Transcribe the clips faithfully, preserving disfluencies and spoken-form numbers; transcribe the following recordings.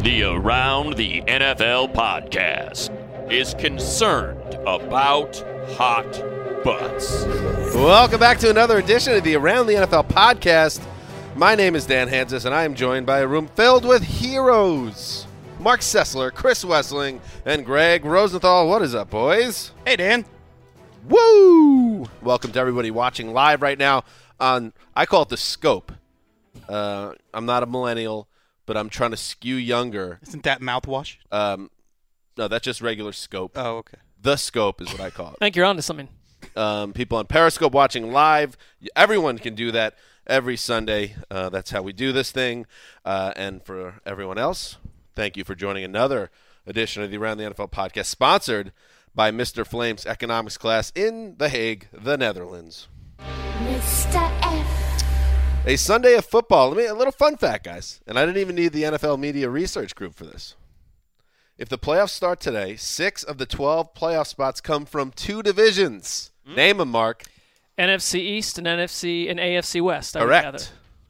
The Around the N F L podcast is concerned about hot butts. Welcome back to another edition of the Around the N F L podcast. My name is Dan Hansis, and I am joined by a room filled with heroes. Mark Sessler, Chris Wessling, and Greg Rosenthal. What is up, boys? Hey, Dan. Woo! Welcome to everybody watching live right now on, I call it the Scope. Uh, I'm not a millennial, but I'm trying to skew younger. Isn't that mouthwash? Um, no, that's just regular Scope. Oh, okay. The Scope is what I call it. I think you're on to something. Um, people on Periscope watching live. Everyone can do that every Sunday. Uh, that's how we do this thing. Uh, and for everyone else, thank you for joining another edition of the Around the N F L podcast, sponsored by Mister Flame's economics class in The Hague, the Netherlands. Mister F. A Sunday of football. Let me a little fun fact, guys. And I didn't even need the N F L Media Research Group for this. If the playoffs start today, six of the twelve playoff spots come from two divisions. Mm. Name them, Mark. N F C East and N F C and A F C West. I Correct. would gather.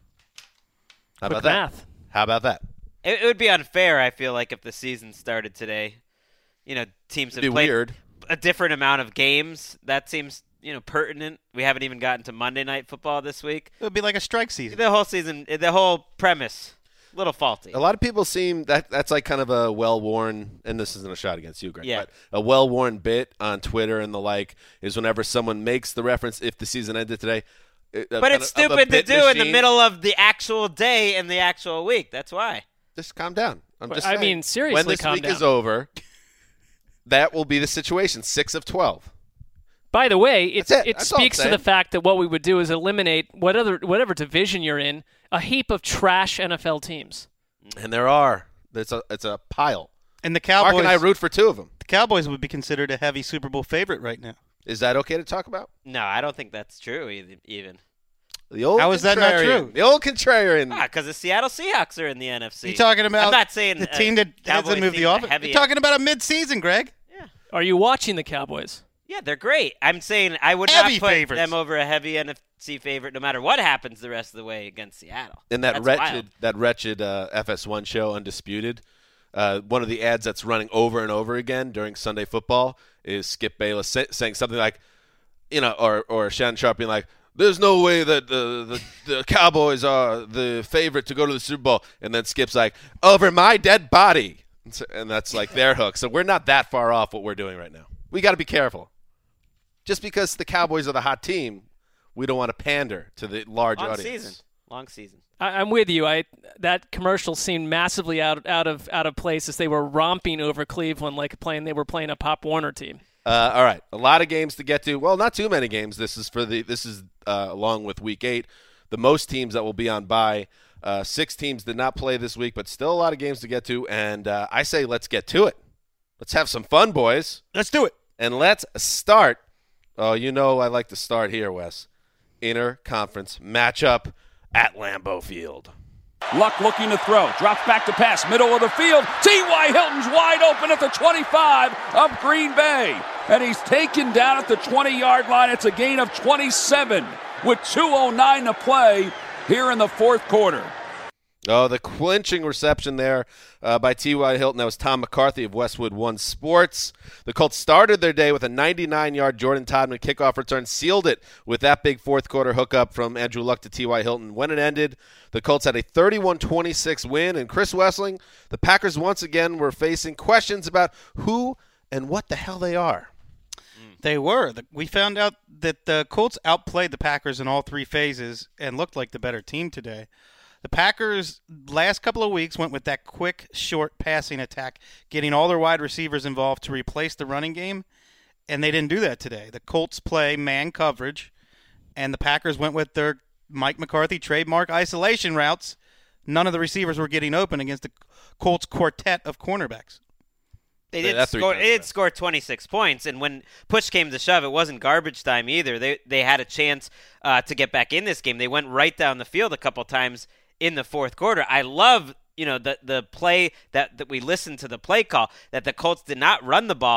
How Quick about that? math. How about that? It, it would be unfair, I feel like, if the season started today. You know, teams have It'd be played weird. a different amount of games. That seems, you know, pertinent. We haven't even gotten to Monday Night Football this week. It would be like a strike season. The whole season, the whole premise, a little faulty. A lot of people seem that that's like kind of a well-worn, and this isn't a shot against you, Greg, Yeah. but a well-worn bit on Twitter and the like is whenever someone makes the reference, if the season ended today. it- a- But it's of a stupid to bit do in the machine. middle of the actual day and the actual week. That's why. Just calm down. I'm But, just I saying, mean, seriously, when this calm week down. is over, that will be the situation. Six of twelve. By the way, it, That's it. it That's all I'm speaks to saying. the fact that what we would do is eliminate whatever whatever division you're in, a heap of trash N F L teams. And there are. It's a it's a pile. And the Cowboys, Mark and I root for two of them. the Cowboys would be considered a heavy Super Bowl favorite right now. Is that okay to talk about? No, I don't think that's true either- even. The old How is that not contrarian. true? The old contrarian. Ah, because the Seattle Seahawks are in the N F C. You're talking about I'm not saying the uh, team that Cowboys hasn't moved team the offense. heavy- You're talking about a mid-season, Greg. Are you watching the Cowboys? Yeah, they're great. I'm saying I would Heavy not put favorites. them over a heavy N F C favorite no matter what happens the rest of the way against Seattle. And that That's wretched, wild. that wretched uh, F S one show, Undisputed. Uh, one of the ads that's running over and over again during Sunday football is Skip Bayless say, saying something like, you know, or or Shannon Sharp being like, "There's no way that the, the the Cowboys are the favorite to go to the Super Bowl," and then Skip's like, "Over my dead body," and, so, and that's like their hook. So we're not that far off what we're doing right now. We got to be careful. Just because the Cowboys are the hot team, we don't want to pander to the large Long audience. season. Long season. I, I'm with you. I that commercial seemed massively out out of out of place as they were romping over Cleveland like playing they were playing a Pop Warner team. Uh, all right, a lot of games to get to. Well, not too many games. This is for the this is uh, along with Week Eight, the most teams that will be on bye. Uh, six teams did not play this week, but still a lot of games to get to. And uh, I say let's get to it. Let's have some fun, boys, Let's do it. and let's start. Oh, you know I like to start here, Wes. Inter-conference matchup at Lambeau Field. Luck looking to throw. Drops back to pass. Middle of the field. T Y. Hilton's wide open at the twenty-five of Green Bay. And he's taken down at the twenty-yard line. It's a gain of twenty-seven with two oh nine to play here in the fourth quarter. Oh, the clinching reception there uh, by T Y. Hilton. That was Tom McCarthy of Westwood One Sports. The Colts started their day with a ninety-nine-yard Jordan Todman kickoff return, sealed it with that big fourth-quarter hookup from Andrew Luck to T Y. Hilton. When it ended, the Colts had a thirty-one twenty-six win. And Chris Wessling, the Packers once again were facing questions about who and what the hell they are. They were. The- We found out that the Colts outplayed the Packers in all three phases and looked like the better team today. The Packers, last couple of weeks, went with that quick, short passing attack, getting all their wide receivers involved to replace the running game, and they didn't do that today. The Colts play man coverage, and the Packers went with their Mike McCarthy trademark isolation routes. None of the receivers were getting open against the Colts quartet of cornerbacks. They Yeah, did that's three score. They did touchdowns. score twenty-six points, and when push came to shove, it wasn't garbage time either. They they had a chance uh, to get back in this game. They went right down the field a couple times in the fourth quarter. I love you know the the play that, that we listened to the play call that the Colts did not run the ball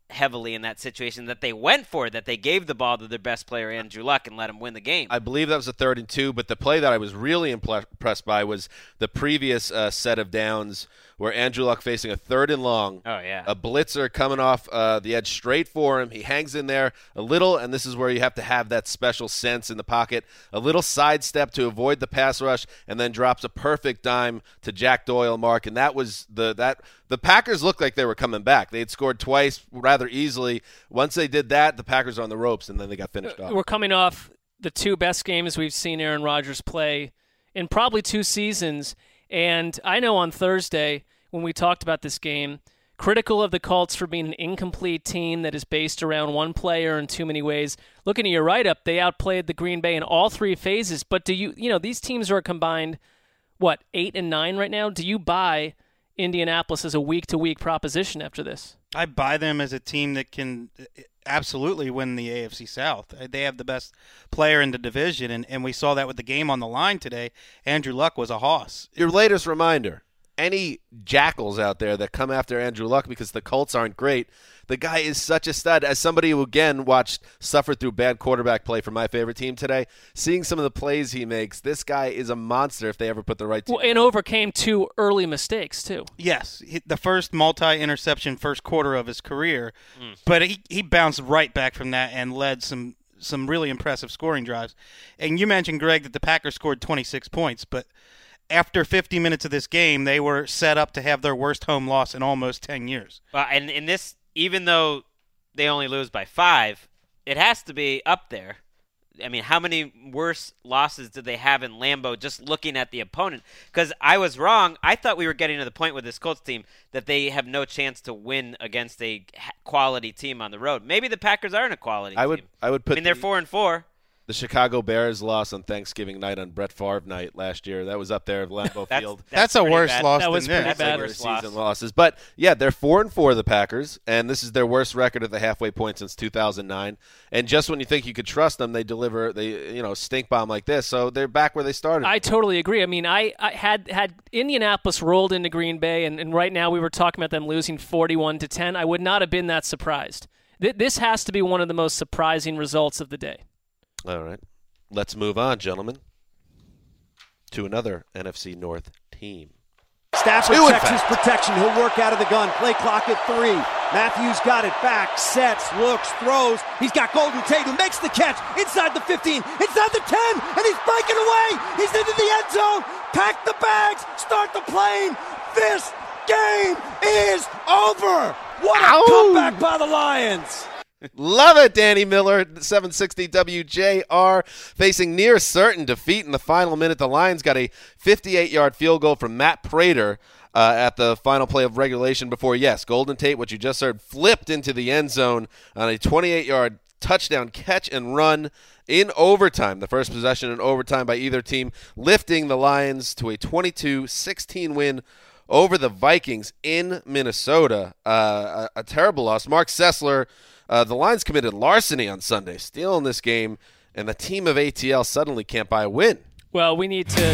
heavily in that situation, that they went for it, that they gave the ball to their best player, Andrew Luck, and let him win the game. I believe that was a third and two, but the play that I was really impressed by was the previous uh, set of downs where Andrew Luck facing a third and long. Oh, yeah. A blitzer coming off uh, the edge straight for him. He hangs in there a little, and this is where you have to have that special sense in the pocket. A little sidestep to avoid the pass rush, and then drops a perfect dime to Jack Doyle, Mark. And that was the that the Packers looked like they were coming back. They had scored twice rather easily. Once they did that, the Packers were on the ropes, and then they got finished off. We're coming off the two best games we've seen Aaron Rodgers play in probably two seasons. And I know on Thursday when we talked about this game, critical of the Colts for being an incomplete team that is based around one player in too many ways. Looking at your write-up, they outplayed the Green Bay in all three phases. But do you, you know, these teams are combined, what, eight and nine right now? Do you buy Indianapolis as a week-to-week proposition after this? I buy them as a team that can absolutely win the A F C South. They have the best player in the division, and, and we saw that with the game on the line today. Andrew Luck was a hoss. Your latest reminder, any jackals out there that come after Andrew Luck because the Colts aren't great, the guy is such a stud. As somebody who, again, watched suffer through bad quarterback play for my favorite team today, seeing some of the plays he makes, this guy is a monster if they ever put the right team. Well, and overcame two early mistakes, too. Yes, the first multi-interception first quarter of his career, mm. but he, he bounced right back from that and led some some really impressive scoring drives. And you mentioned, Greg, that the Packers scored twenty-six points, but after fifty minutes of this game, they were set up to have their worst home loss in almost ten years. Well, and in this, even though they only lose by five, it has to be up there. I mean, how many worse losses did they have in Lambeau just looking at the opponent? Because I was wrong. I thought we were getting to the point with this Colts team that they have no chance to win against a quality team on the road. Maybe the Packers aren't a quality I would, team. I would put I mean, they're the, four and four. The Chicago Bears lost on Thanksgiving night on Brett Favre night last year. That was up there at Lambeau that's, Field. That's, that's a worse bad. loss that than was this. Pretty bad. Worse season loss. losses. But, yeah, they're four and four, the Packers, and this is their worst record at the halfway point since two thousand nine. And just when you think you could trust them, they deliver, they you know, stink bomb like this. So they're back where they started. I totally agree. I mean, I, I had had Indianapolis rolled into Green Bay, and, and right now we were talking about them losing forty-one to ten. I would not have been that surprised. Th- this has to be one of the most surprising results of the day. All right. Let's move on, gentlemen, to another N F C North team. Stafford Two, in checks his fact. protection. He'll work out of the gun. Play clock at three. Matthews got it back. Sets, looks, throws. He's got Golden Tate who makes the catch inside the fifteen, inside the ten, and he's breaking away. He's into the end zone. Pack the bags. Start the plane. This game is over. What a Ow. comeback by the Lions. Love it, Danny Miller, seven sixty W J R, facing near certain defeat in the final minute. The Lions got a fifty-eight-yard field goal from Matt Prater uh, at the final play of regulation before, yes, Golden Tate, what you just heard, flipped into the end zone on a twenty-eight-yard touchdown catch and run in overtime. The first possession in overtime by either team, lifting the Lions to a twenty-two sixteen win over the Vikings in Minnesota. Uh, a, a terrible loss. Mark Sessler, uh, the Lions committed larceny on Sunday, stealing this game, and the team of A T L suddenly can't buy a win. Well, we need to...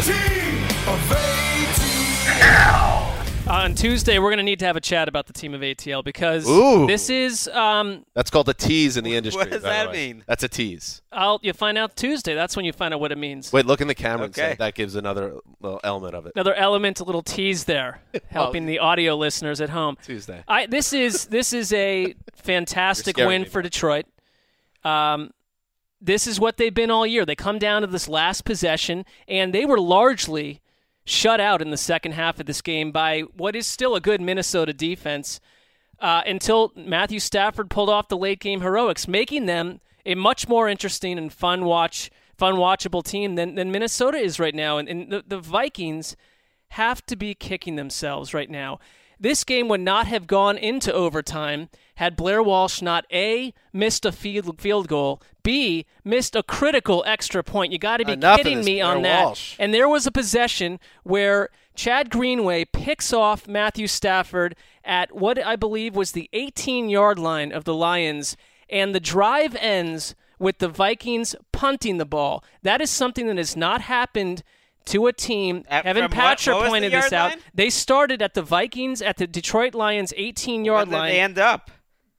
On Tuesday, we're going to need to have a chat about the team of A T L because Ooh. this is... Um, That's called a tease in the industry. What does by the that way. mean? That's a tease. I'll you find out Tuesday. That's when you find out what it means. Wait, look in the camera and Okay. say that gives another little element of it. Another element, a little tease there, helping the audio listeners at home. Tuesday. I this is this is a fantastic You're scaring win me, for man. Detroit. Um, this is what they've been all year. They come down to this last possession, and they were largely shut out in the second half of this game by what is still a good Minnesota defense uh, until Matthew Stafford pulled off the late-game heroics, making them a much more interesting and fun watch, fun watchable team than, than Minnesota is right now. And, and the, the Vikings have to be kicking themselves right now. This game would not have gone into overtime had Blair Walsh not A, missed a field, field goal, B, missed a critical extra point. You got to be Enough of kidding this me Blair on that. Walsh. And there was a possession where Chad Greenway picks off Matthew Stafford at what I believe was the eighteen-yard line of the Lions, and the drive ends with the Vikings punting the ball. That is something that has not happened to a team. At- Kevin from what- Patcher what was the pointed this yard out. line? They started at the Vikings at the Detroit Lions eighteen-yard Where did line. they end up?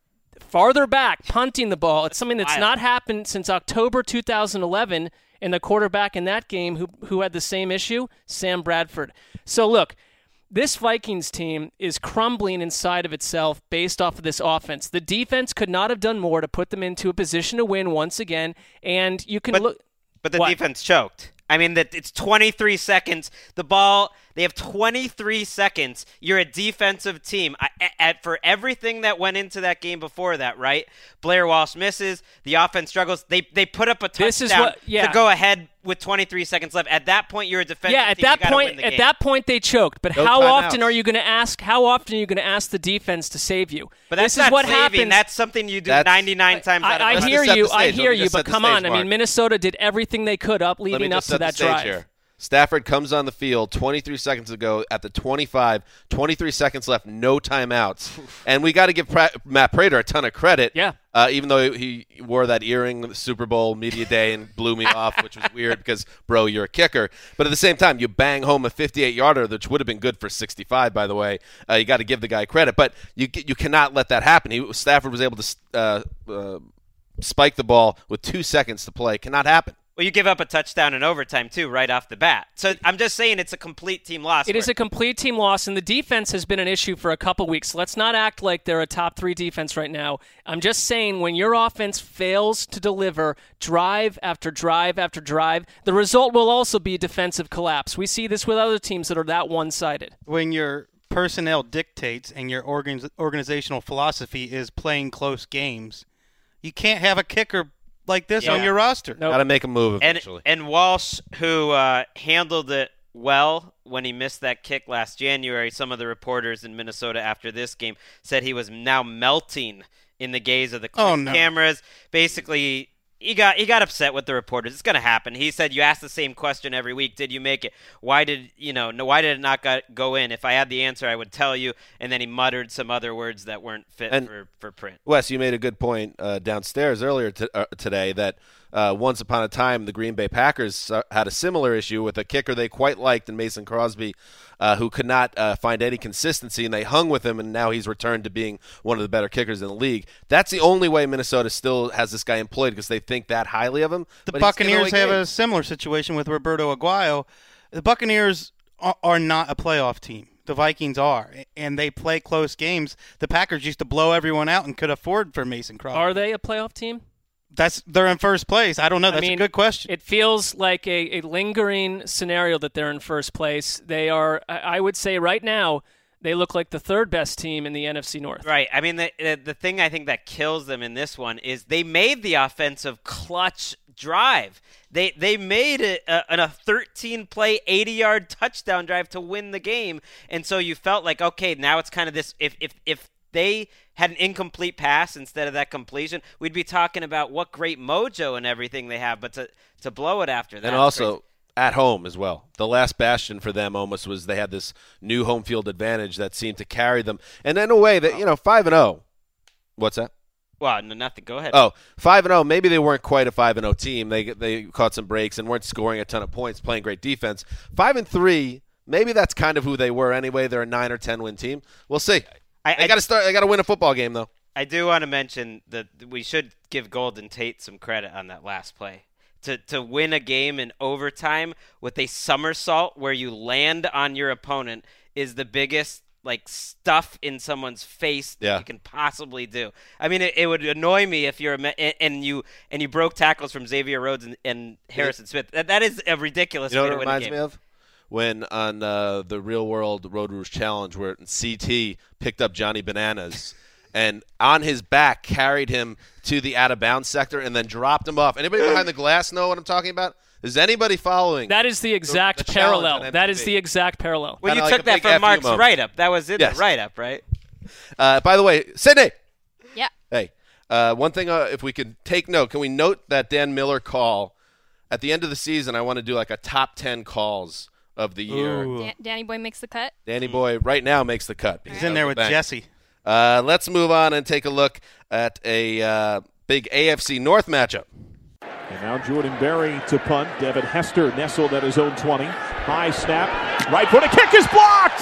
farther back, punting the ball. It's something that's Wild. not happened since October two thousand eleven, and the quarterback in that game who who had the same issue, Sam Bradford. So look, this Vikings team is crumbling inside of itself based off of this offense. The defense could not have done more to put them into a position to win once again, and you can But- look. But the What? defense choked. I mean, that it's twenty-three seconds. The ball, they have twenty-three seconds. You're a defensive team. I, at, for everything that went into that game before that, right? Blair Walsh misses. The offense struggles. They they put up a touchdown This is what- yeah. to go ahead with twenty-three seconds left. At that point, you're a defensive Yeah, at team. You that gotta win point, the at game. that point they choked. But No how timeouts. often are you going to ask? How often are you going to ask the defense to save you? But that's this is not what saving. happens. That's something you do That's- ninety-nine times out of I, I one hundred. Let's hear just set you. the I stage. Let hear me you. just But set the come stage, on. I Mark. mean, Minnesota did everything they could up Let me leading up just to set that the stage drive. here. Stafford comes on the field twenty-three seconds ago at the twenty-five, twenty-three seconds left, no timeouts. And we got to give pra- Matt Prater a ton of credit. Yeah. Uh, even though he wore that earring at the Super Bowl media day and blew me off, which was weird because, bro, you're a kicker. But at the same time, you bang home a fifty-eight-yarder, which would have been good for sixty-five, by the way. Uh, you got to give the guy credit. But you you cannot let that happen. He, Stafford was able to uh, uh, spike the ball with two seconds to play. Cannot happen. Well, you give up a touchdown in overtime, too, right off the bat. So I'm just saying it's a complete team loss. It is a complete team loss, and the defense has been an issue for a couple weeks. Let's not act like they're a top three defense right now. I'm just saying when your offense fails to deliver drive after drive after drive, the result will also be defensive collapse. We see this with other teams that are that one-sided. When your personnel dictates and your organ- organizational philosophy is playing close games, you can't have a kicker like this Yeah. on your roster. Nope. Got to make a move And, eventually. and Walsh, who uh, handled it well when he missed that kick last January, some of the reporters in Minnesota after this game said he was now melting in the gaze of the Oh, no. cameras. Basically, he got he got upset with the reporters. It's going to happen. He said, "You ask the same question every week. Did you make it? Why did you know? No, why did it not got, go in? If I had the answer, I would tell you." And then he muttered some other words that weren't fit And- for, for print. Wes, you made a good point uh, downstairs earlier t- uh, today that uh, once upon a time the Green Bay Packers uh, had a similar issue with a kicker they quite liked in Mason Crosby, uh, who could not uh, find any consistency, and they hung with him, and now he's returned to being one of the better kickers in the league. That's the only way Minnesota still has this guy employed because they think that highly of him. The but he's giving Buccaneers away have a games. similar situation with Roberto Aguayo. The Buccaneers are, are not a playoff team. The Vikings are, and they play close games. The Packers used to blow everyone out and could afford for Mason Crosby. Are they a playoff team? That's they're in first place. I don't know. I That's mean, a good question. It feels like a, a lingering scenario that they're in first place. They are, I I would say right now, they look like the third best team in the N F C North. Right. I mean, the, the the thing I think that kills them in this one is they made the offensive clutch drive. They they made it a, a thirteen play, eighty yard touchdown drive to win the game, and so you felt like, okay, now it's kind of this. If if if they had an incomplete pass instead of that completion, we'd be talking about what great mojo and everything they have. But to to blow it after that, And is also crazy. at home as well. The last bastion for them almost was they had this new home field advantage that seemed to carry them. And in a way that, you know, five and oh. What's that? well, no, nothing. Go ahead. Oh, five and oh. Maybe they weren't quite a five and oh team. They they caught some breaks and weren't scoring a ton of points, playing great defense. five and three, maybe that's kind of who they were anyway. They're a nine or ten win team. We'll see. I, They I- got to start they got to win a football game though. I do want to mention that we should give Golden Tate some credit on that last play. To to win a game in overtime with a somersault where you land on your opponent is the biggest like stuff in someone's face that Yeah. you can possibly do. I mean, it, it would annoy me if you're a me- and, and you and you broke tackles from Xavier Rhodes and, and Harrison Smith. That, that is a ridiculous You know way what to it win a reminds game. me of? When on uh, the Real World Road Rouge Challenge, where C T picked up Johnny Bananas and on his back carried him to the out of bounds sector and then dropped him off. Anybody behind the glass know what I'm talking about? Is anybody following? That is the exact the challenge parallel. on That is M T V. the exact parallel. Well, you Kinda like took a that big from F U Mark's moment. write-up. That was in Yes. the write-up, right? Uh, by the way, Sydney. Yeah. Hey, uh, one thing, uh, if we could take note, can we note that Dan Miller call at the end of the season? I want to do like a top ten calls of the year. Ooh. Dan- Danny Boy makes the cut. Danny Boy right now makes the cut. He's in there with Bang. Jesse. Uh, let's move on and take a look at a uh, big A F C North matchup. And now Jordan Berry to punt. Devin Hester nestled at his own twenty. High snap. Right footed kick is blocked.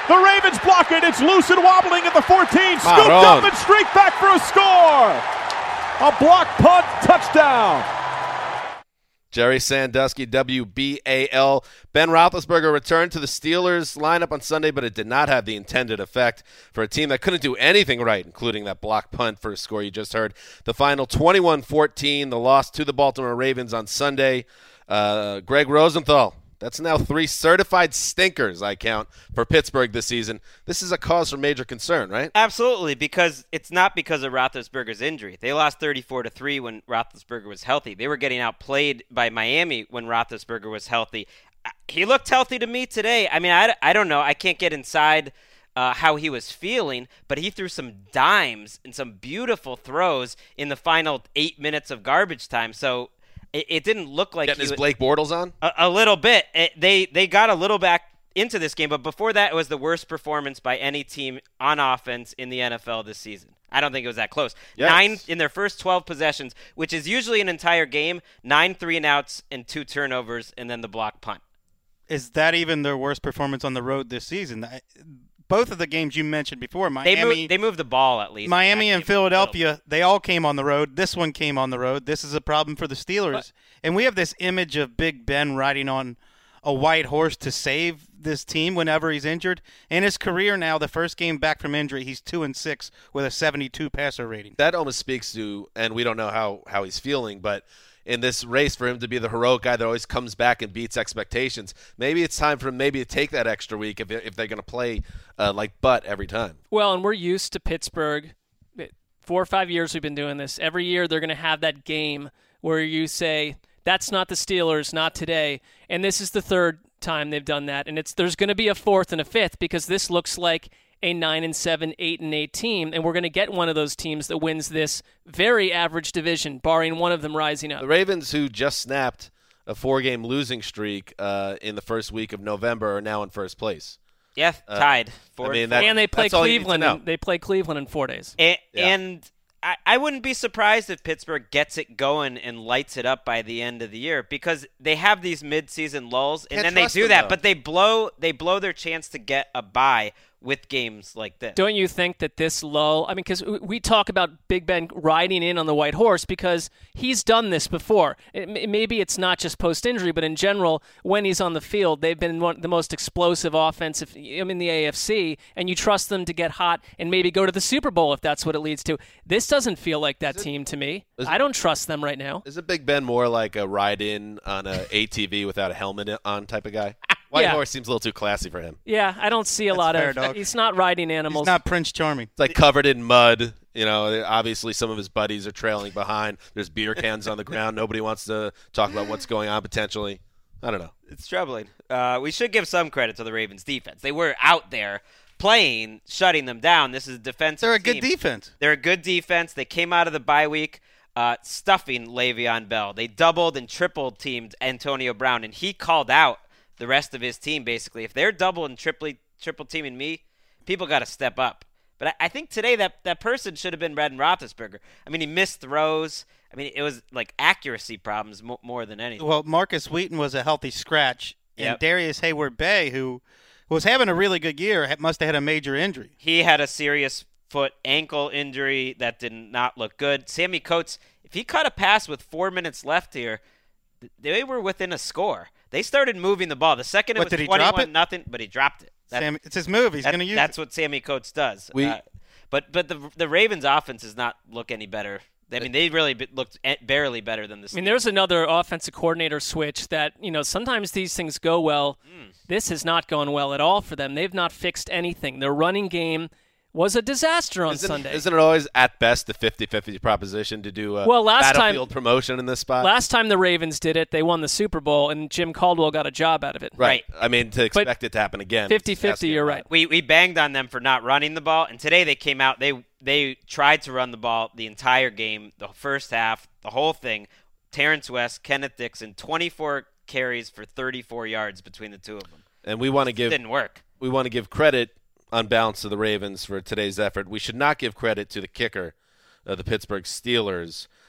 The Ravens block it. It's loose and wobbling at the fourteen. Scooped Maron. up and streaked back for a score. A block punt touchdown. Jerry Sandusky, W B A L. Ben Roethlisberger returned to the Steelers lineup on Sunday, but it did not have the intended effect for a team that couldn't do anything right, including that block punt for a score you just heard. The final twenty-one fourteen, the loss to the Baltimore Ravens on Sunday. Uh, Greg Rosenthal. That's now three certified stinkers, I count, for Pittsburgh this season. This is a cause for major concern, right? Absolutely, because it's not because of Roethlisberger's injury. They lost thirty-four to three when Roethlisberger was healthy. They were getting outplayed by Miami when Roethlisberger was healthy. He looked healthy to me today. I mean, I, I don't know. I can't get inside uh, how he was feeling, but he threw some dimes and some beautiful throws in the final eight minutes of garbage time. So it, it didn't look like Getting he his was, Blake Bortles on? A, a little bit. It, they they got a little back into this game, but before that, it was the worst performance by any team on offense in the N F L this season. I don't think it was that close. Yes. Nine in their first twelve possessions, which is usually an entire game, nine three and outs and two turnovers, and then the block punt. Is that even their worst performance on the road this season? I- Both of the games you mentioned before, They Miami, moved, they moved the ball at least. Miami That and game. Philadelphia, they all came on the road. This one came on the road. This is a problem for the Steelers. And we have this image of Big Ben riding on a white horse to save this team whenever he's injured. In his career now, the first game back from injury, he's two and six with a seventy-two passer rating. That almost speaks to, and we don't know how, how he's feeling, but in this race for him to be the heroic guy that always comes back and beats expectations, maybe it's time for him maybe to take that extra week if, if they're going to play uh, like butt every time. Well, and we're used to Pittsburgh. Four or five years we've been doing this. Every year they're going to have that game where you say, that's not the Steelers, not today. And this is the third time they've done that. And it's there's going to be a fourth and a fifth because this looks like a nine and seven, eight and eight team, and we're going to get one of those teams that wins this very average division, barring one of them rising up. The Ravens, who just snapped a four-game losing streak uh, in the first week of November, are now in first place. Yeah, Uh, tied. I Four mean, and that- four. And they play that's all you need to Cleveland. know. In, they play Cleveland in four days. And, Yeah. and I, I wouldn't be surprised if Pittsburgh gets it going and lights it up by the end of the year because they have these mid-season lulls, and Can't then they trust do them, that, though. but they blow they blow their chance to get a bye with games like this. Don't you think that this lull, I mean, because we talk about Big Ben riding in on the white horse because he's done this before. It, maybe it's not just post-injury, but in general, when he's on the field, they've been one, the most explosive offensive in the A F C, and you trust them to get hot and maybe go to the Super Bowl if that's what it leads to. This doesn't feel like that team to me. is it- I don't trust them right now. Isn't Big Ben more like a ride-in on a A T V without a helmet on type of guy? White Yeah. horse seems a little too classy for him. Yeah, I don't see a That's lot fair, of. dog. He's not riding animals. He's not Prince Charming. It's like covered in mud. You know, obviously some of his buddies are trailing behind. There's beer cans on the ground. Nobody wants to talk about what's going on potentially. I don't know. It's troubling. Uh, we should give some credit to the Ravens defense. They were out there playing, shutting them down. This is a defensive They're a team. good defense. They're a good defense. They came out of the bye week uh, stuffing Le'Veon Bell. They doubled and tripled teamed Antonio Brown, and he called out the rest of his team basically. If they're double and triple triple teaming me, people got to step up. But I, I think today that, that person should have been Ben Roethlisberger. I mean, he missed throws. I mean, it was like accuracy problems mo- more than anything. Well, Marcus Wheaton was a healthy scratch, and Yep. Darius Hayward-Bay, who was having a really good year, ha- must have had a major injury. He had a serious foot ankle injury that did not look good. Sammy Coates, if he caught a pass with four minutes left here, th- they were within a score. They started moving the ball. The second it What, was did he drop twenty-one it? nothing, but he dropped it. That- Sam, it's his move. He's that- going to use that's it. what Sammy Coates does. We- Uh, but but the the Ravens' offense does not look any better. I mean, they really be- looked e- barely better than the I mean, there's another offensive coordinator switch that, you know, sometimes these things go well. Mm. This has not gone well at all for them. They've not fixed anything. Their running game was a disaster on Isn't, Sunday. isn't it always at best the fifty-fifty proposition to do a Well, last time- battlefield promotion in this spot? Last time the Ravens did it, they won the Super Bowl, and Jim Caldwell got a job out of it. right. I mean, to expect it to happen again. fifty-fifty, it's asking you're a right. lot. We we banged on them for not running the ball, and today they came out. They they tried to run the ball the entire game, the first half, the whole thing. Terrence West, Kenneth Dixon, twenty-four carries for thirty-four yards between the two of them. And we want to give Didn't work. we want to give credit on balance to the Ravens for today's effort. We should not give credit to the kicker, uh, the Pittsburgh Steelers.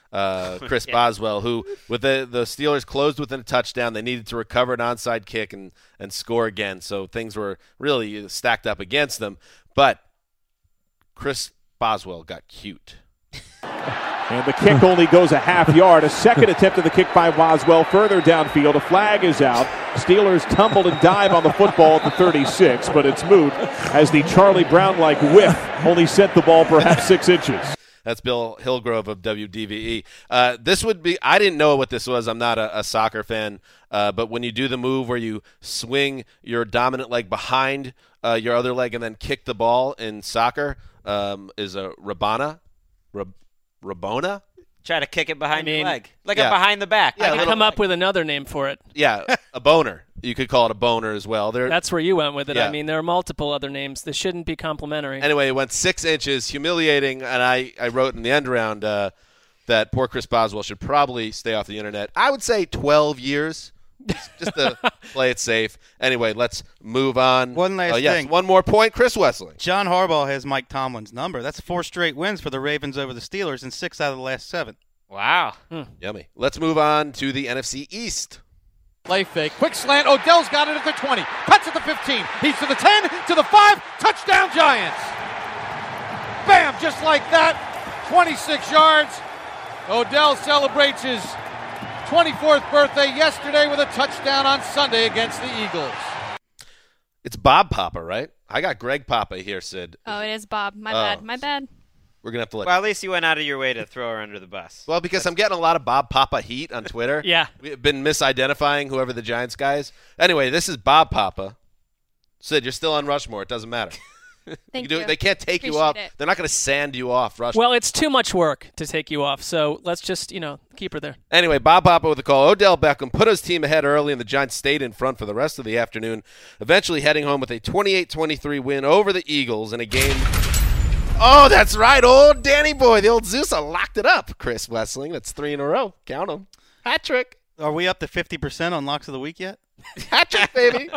uh, Chris Boswell, who with the the Steelers closed within a touchdown, they needed to recover an onside kick and and score again. So things were really stacked up against them. But Chris Boswell got cute. And the kick only goes a half yard. A second attempt at the kick by Boswell further downfield. A flag is out. Steelers tumbled and dive on the football at the thirty-six, but it's moot as the Charlie Brown-like whiff only sent the ball perhaps six inches. That's Bill Hillgrove of W D V E. Uh, this would be – I didn't know what this was. I'm not a, a soccer fan. Uh, but when you do the move where you swing your dominant leg behind uh, your other leg and then kick the ball in soccer um, is a Rabana. Rab- Rabona? Try to kick it behind I mean, your leg. Like yeah. a behind the back. Yeah, I a could little come up leg. with another name for it. Yeah, a boner. You could call it a boner as well. They're, That's where you went with it. Yeah. I mean, there are multiple other names. This shouldn't be complimentary. Anyway, it went six inches, humiliating, and I, I wrote in the end round uh, that poor Chris Boswell should probably stay off the internet. I would say twelve years, just, just to play it safe. Anyway, let's move on. One last uh, yes, thing. One more point, Chris Wessling. John Harbaugh has Mike Tomlin's number. That's four straight wins for the Ravens over the Steelers and six out of the last seven. Wow. Yummy. Let's move on to the N F C East. Play fake. Quick slant. Odell's got it at the twenty. Cuts at the fifteen. He's to the ten, to the five. Touchdown, Giants. Bam! Just like that. twenty-six yards. Odell celebrates his twenty-fourth birthday yesterday with a touchdown on Sunday against the Eagles. It's Bob Papa, right? I got Greg Papa here, Sid. Oh, it is Bob. My Oh. bad. My bad. We're going to have to let Well, at least you went out of your way to throw her under the bus. Well, because I'm getting a lot of Bob Papa heat on Twitter. Yeah. We've been misidentifying whoever the Giants guy is. Anyway, this is Bob Papa. Sid, you're still on Rushmore. It doesn't matter. Thank you do, you. They can't take you Appreciate off. it. They're not going to sand you off Rushmore. Well, it's too much work to take you off, so let's just, you know, keep her there. Anyway, Bob Papa with the call. Odell Beckham put his team ahead early, and the Giants stayed in front for the rest of the afternoon, eventually heading home with a twenty-eight twenty-three win over the Eagles in a game. Oh, that's right. Old Danny boy, the old Zeusa locked it up. Chris Wessling. That's three in a row. Count them. Hat trick. Are we up to fifty percent on locks of the week yet? Hat trick, baby.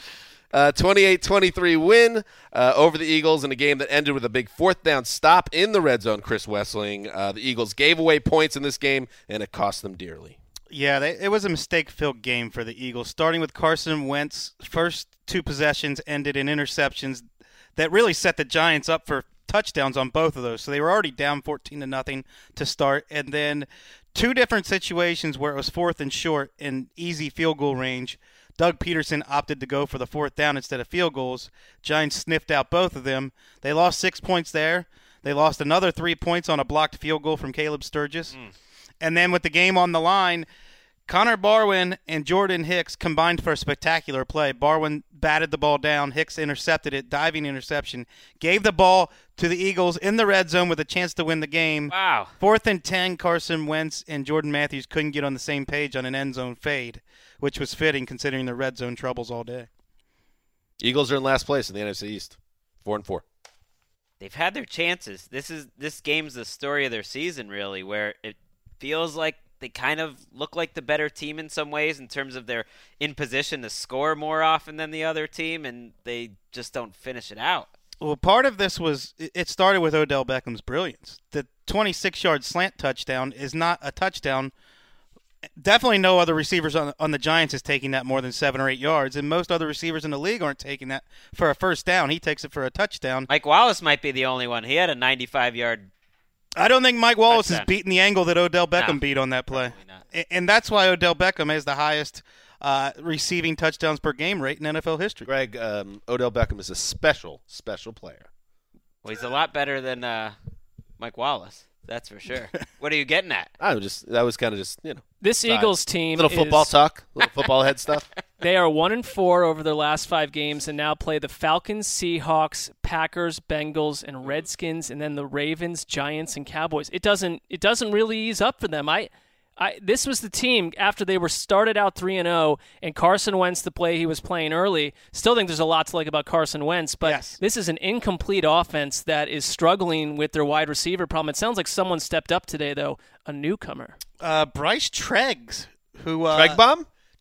Uh, twenty-eight twenty-three win uh, over the Eagles in a game that ended with a big fourth down stop in the red zone, Chris Wessling. Uh, the Eagles gave away points in this game, and it cost them dearly. Yeah, they, it was a mistake-filled game for the Eagles, starting with Carson Wentz. First two possessions ended in interceptions that really set the Giants up for touchdowns on both of those. So they were already down fourteen to nothing to start, and then two different situations where it was fourth and short in easy field goal range. Doug Peterson opted to go for the fourth down instead of field goals. Giants sniffed out both of them. They lost six points there. They lost another three points on a blocked field goal from Caleb Sturgis. Mm. And then with the game on the line, Connor Barwin and Jordan Hicks combined for a spectacular play. Barwin batted the ball down. Hicks intercepted it, diving interception. Gave the ball to the Eagles in the red zone with a chance to win the game. Wow. Fourth and ten, Carson Wentz and Jordan Matthews couldn't get on the same page on an end zone fade, which was fitting considering the red zone troubles all day. Eagles are in last place in the N F C East, four and four. They've had their chances. This is this game's the story of their season, really, where it feels like they kind of look like the better team in some ways in terms of they're in position to score more often than the other team, and they just don't finish it out. Well, part of this was it started with Odell Beckham's brilliance. The twenty-six-yard slant touchdown is not a touchdown. Definitely no other receivers on, on the Giants is taking that more than seven or eight yards, and most other receivers in the league aren't taking that for a first down. He takes it for a touchdown. Mike Wallace might be the only one. He had a ninety-five-yard I don't think Mike Wallace touchdown. is beating the angle that Odell Beckham No, beat on that play. not. And that's why Odell Beckham has the highest uh, receiving touchdowns per game rate in N F L history. Greg, um, Odell Beckham is a special, special player. Well, he's a lot better than uh, Mike Wallace. That's for sure. What are you getting at? I was just that was kind of just you know This side. Eagles team little football is, talk, little football head stuff. They are one and four over their last five games, and now play the Falcons, Seahawks, Packers, Bengals, and Redskins, and then the Ravens, Giants, and Cowboys. It doesn't it doesn't really ease up for them. I. I, this was the team after they were started out three and oh, and Carson Wentz, the play he was playing early. Still think there's a lot to like about Carson Wentz, but Yes. this is an incomplete offense that is struggling with their wide receiver problem. It sounds like someone stepped up today, though, a newcomer. Uh, Bryce Treggs, who uh, Greg Bomb?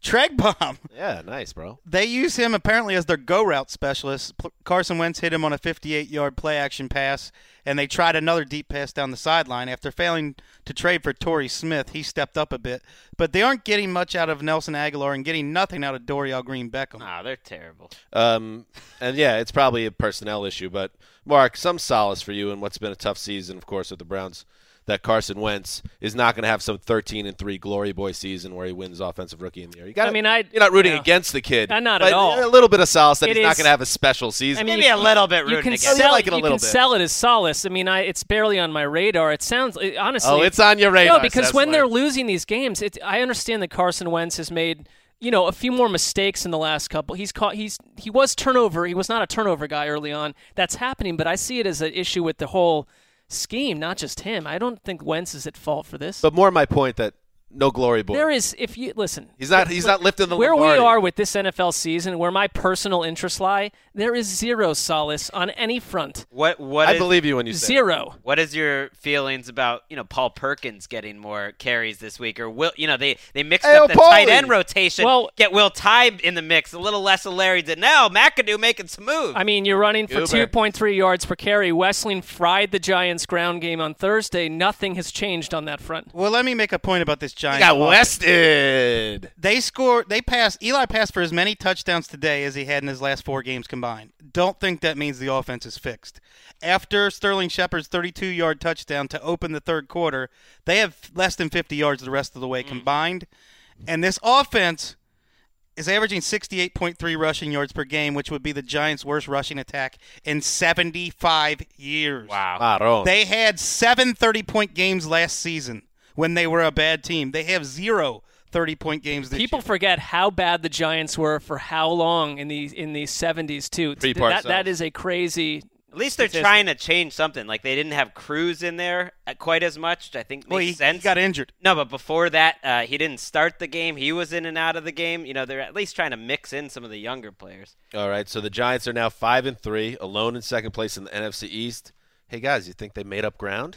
Tregbaum. Yeah, nice, bro. They use him apparently as their go route specialist. P- Carson Wentz hit him on a fifty-eight-yard play-action pass, and they tried another deep pass down the sideline. After failing to trade for Torrey Smith, he stepped up a bit. But they aren't getting much out of Nelson Aguilar and getting nothing out of Dorial Green-Beckham. Ah, they're terrible. Um, and yeah, it's probably a personnel issue, but Mark, some solace for you in what's been a tough season, of course, with the Browns. That Carson Wentz is not going to have some thirteen and three glory boy season where he wins Offensive Rookie in the Year. You got. I mean, I you're not rooting you know, against the kid. Uh, not but at all. A little bit of solace that It he's not is- going to have a special season. I mean, Maybe you- a little bit You rooting can against. sell, like it a you little can bit. sell it as solace. I mean, I, it's barely on my radar. It sounds it, honestly. Oh, it's on your radar, No, because Sessler. when they're losing these games, it, I understand that Carson Wentz has made you know a few more mistakes in the last couple. He's caught. He's he was turnover. He was not a turnover guy early on. That's happening, but I see it as an issue with the whole scheme, not just him. I don't think Wentz is at fault for this. But more my point that no glory boy. There is, if you listen, He's not. He's not lifting the where Lombardi. we are with this N F L season, where my personal interests lie. There is zero solace on any front. What? What? I is- believe you when you say Zero. What is your feelings about you know Paul Perkins getting more carries this week, or Will? You know they they mixed Hey, up the Paulie. tight end rotation. Well- get Will Tye in the mix, a little less of Larry Donnell. McAdoo making some moves. I mean, you're running for Uber. two point three yards per carry. Wessling fried the Giants' ground game on Thursday. Nothing has changed on that front. Well, let me make a point about this He Giants. got offense. wested. They scored. They passed. Eli passed for as many touchdowns today as he had in his last four games combined. Don't think that means the offense is fixed. After Sterling Shepard's thirty-two-yard touchdown to open the third quarter, they have less than fifty yards the rest of the way combined. And this offense is averaging sixty-eight point three rushing yards per game, which would be the Giants' worst rushing attack in seventy-five years. wow. Maron. They had seven thirty-point games last season when they were a bad team. They have zero thirty-point games this People year. forget how bad the Giants were for how long in the in the seventies too. Pre That, that Parcells. is a crazy. At least they're statistic. trying to change something. Like they didn't have Cruz in there uh, quite as much, which I think makes Well, he, sense. he got injured. No, but before that, uh, he didn't start the game. He was in and out of the game. You know, they're at least trying to mix in some of the younger players. All right, so the Giants are now five and three, alone in second place in the N F C East. Hey guys, you think they made up ground?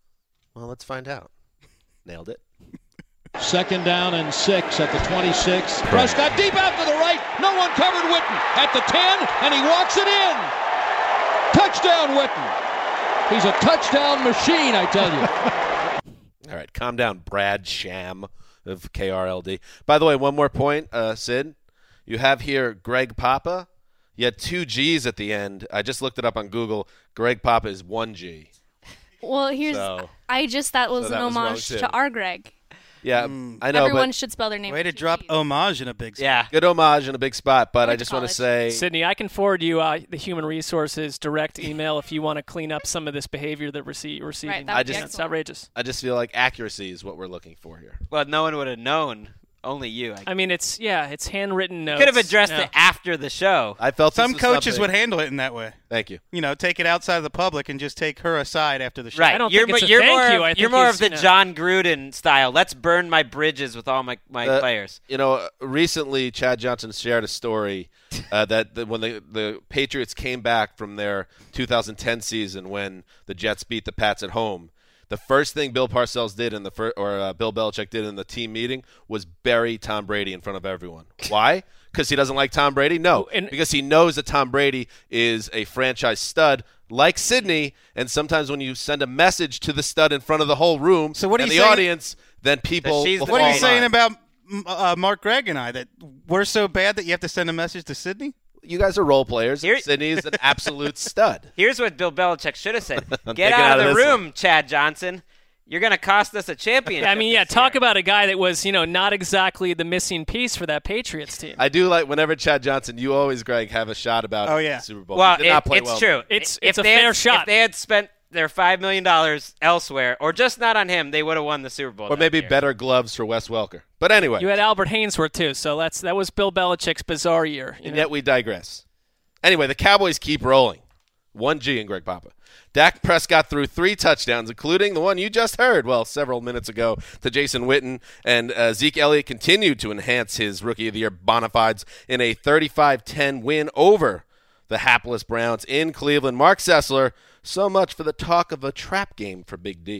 Well, let's find out. Nailed it. Second down and six at the twenty-six. Prescott deep out to the right. No one covered Witten at the ten, and he walks it in. Touchdown, Witten. He's a touchdown machine, I tell you. All right, calm down, Brad Sham of K R L D. By the way, one more point, uh, Sid. You have here Greg Papa. You had two G's at the end. I just looked it up on Google. Greg Papa is one G. Well, here's So- I just that was so that an was wrong, homage too. to our Greg. Yeah, I know, Everyone but should spell their name. Way with to two drop G's. homage in a big spot. Yeah. good homage in a big spot. But I I went to just want to college. say, Sydney, I can forward you uh, the human resources direct email if you want to clean up some of this behavior that we're see- receiving. Right, that I would be just- It's excellent. outrageous. I just feel like accuracy is what we're looking for here. Well, no one would have known. Only you. I I mean, it's yeah, it's handwritten notes. could have addressed Yeah. it after the show. I felt Some this was coaches something- would handle it in that way. Thank you. You know, take it outside of the public and just take her aside after the show. Right. I don't you're think it's mo- a you're thank more you. Of, I think you're more he's, of the you know- John Gruden style. Let's burn my bridges with all my, my Uh, players. You know, uh, recently Chad Johnson shared a story uh, that the, when the, the Patriots came back from their two thousand ten season when the Jets beat the Pats at home, the first thing Bill Parcells did in the fir- or uh, Bill Belichick did in the team meeting was bury Tom Brady in front of everyone. Why? Because he doesn't like Tom Brady? No, And- because he knows that Tom Brady is a franchise stud like Sydney, and sometimes when you send a message to the stud in front of the whole room So what are and you the saying- audience, then people she's will the What are fall you in saying line. about mm, uh, Mark Gregg and I, that we're so bad that you have to send a message to Sydney? You guys are role players. Here- Sydney is an absolute stud. Here's what Bill Belichick should have said. I'm Get taking out out of of the this room, Chad Johnson. You're going to cost us a championship. I mean, yeah, this talk year. about a guy that was, you know, not exactly the missing piece for that Patriots team. I do like whenever Chad Johnson, you always, Greg, have a shot about Oh, it in yeah. the Super Bowl. Well, He did not it- play it's well. true. It's- If it's a they had- fair shot. If they had spent their five million dollars elsewhere, or just not on him, they would have won the Super Bowl. Or that maybe year. better gloves for Wes Welker. But anyway, You had Albert Hainsworth too, so that's that was Bill Belichick's bizarre year. you and know? yet we digress. Anyway, the Cowboys keep rolling. one G in Greg Papa. Dak Prescott threw three touchdowns, including the one you just heard, well, several minutes ago, to Jason Witten. And uh, Zeke Elliott continued to enhance his Rookie of the Year bona fides in a thirty-five ten win over the hapless Browns in Cleveland. Mark Sessler, so much for the talk of a trap game for Big D.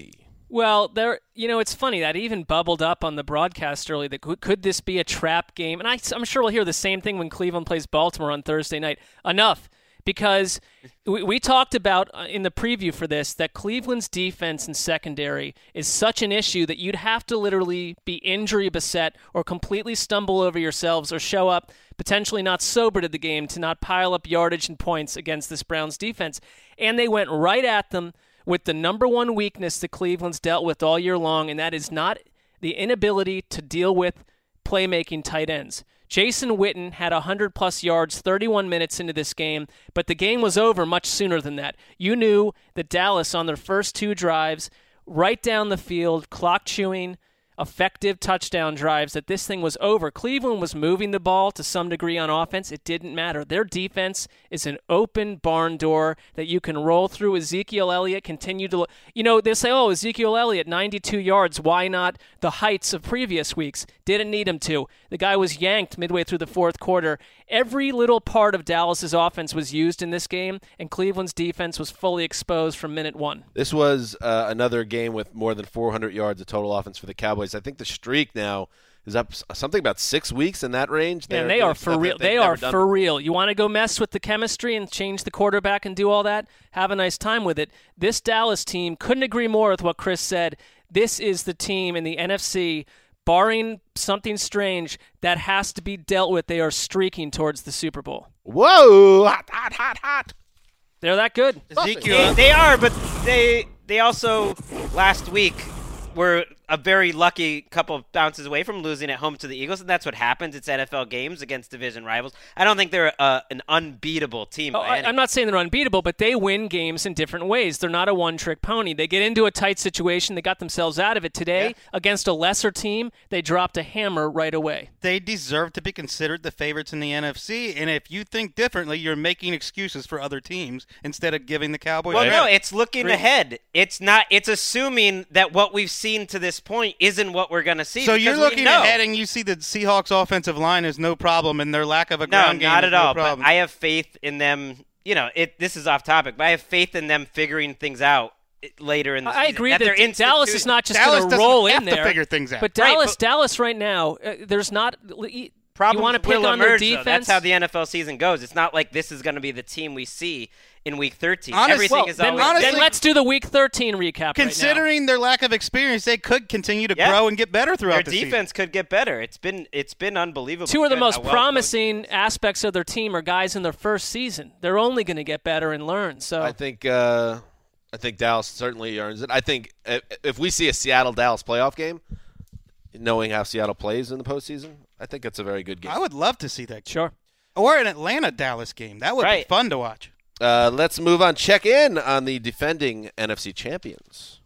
Well, there, you know, it's funny that even bubbled up on the broadcast early that could, could this be a trap game? And I, I'm sure we'll hear the same thing when Cleveland plays Baltimore on Thursday night. Enough, because we, we talked about uh, in the preview for this that Cleveland's defense and secondary is such an issue that you'd have to literally be injury beset or completely stumble over yourselves or show up potentially not sober to the game to not pile up yardage and points against this Browns defense. And they went right at them with the number one weakness that Cleveland's dealt with all year long, and that is not the inability to deal with playmaking tight ends. Jason Witten had one hundred plus yards thirty-one minutes into this game, but the game was over much sooner than that. You knew that Dallas on their first two drives, right down the field, clock chewing, effective touchdown drives, that this thing was over. Cleveland was moving the ball to some degree on offense. It didn't matter. Their defense is an open barn door that you can roll through. Ezekiel Elliott continued to look. You know, they say, oh, Ezekiel Elliott, ninety-two yards. Why not the heights of previous weeks? Didn't need him to. The guy was yanked midway through the fourth quarter. Every little part of Dallas's offense was used in this game, and Cleveland's defense was fully exposed from minute one. This was uh, another game with more than four hundred yards of total offense for the Cowboys. I think the streak now is up something about six weeks in that range. Yeah, and they are for real. They are for real. You want to go mess with the chemistry and change the quarterback and do all that? Have a nice time with it. This Dallas team, couldn't agree more with what Chris said. This is the team in the N F C, barring something strange, that has to be dealt with. They are streaking towards the Super Bowl. Whoa! Hot, hot, hot, hot. They're that good. Ezekiel. They, they are, but they they also last week were a very lucky couple of bounces away from losing at home to the Eagles, and that's what happens. It's N F L games against division rivals. I don't think they're uh, an unbeatable team. Oh, I, I'm not saying they're unbeatable, but they win games in different ways. They're not a one-trick pony. They get into a tight situation. They got themselves out of it today. Yeah. Against a lesser team, they dropped a hammer right away. They deserve to be considered the favorites in the N F C, and if you think differently, you're making excuses for other teams instead of giving the Cowboys. Well, no, it's looking Three. ahead. It's not. It's assuming that what we've seen to this point isn't what we're going to see. So you're looking ahead and you see the Seahawks offensive line is no problem and their lack of a ground no, game not is at no all. problem. But I have faith in them. You know, it. This is off topic, but I have faith in them figuring things out later in the I season. agree that, that Dallas is not just going to roll have in there. To figure things out. But Dallas, right, but Dallas right now, uh, there's not. Problems you want to pick will on emerge, their defense? Though. That's how the N F L season goes. It's not like this is going to be the team we see in Week thirteen. Honest, Everything well, is then, always honestly, then let's do the Week thirteen recap. Considering right their lack of experience, they could continue to yeah. grow and get better throughout their the season. Their defense could get better. It's been it's been unbelievable. Two of the good most well promising aspects of their team are guys in their first season. They're only going to get better and learn. So I think uh, I think Dallas certainly earns it. I think if we see a Seattle-Dallas playoff game, knowing how Seattle plays in the postseason, I think it's a very good game. I would love to see that. Sure. Or an Atlanta-Dallas game. That would right. be fun to watch. Uh, let's move on. Check in on the defending N F C champions.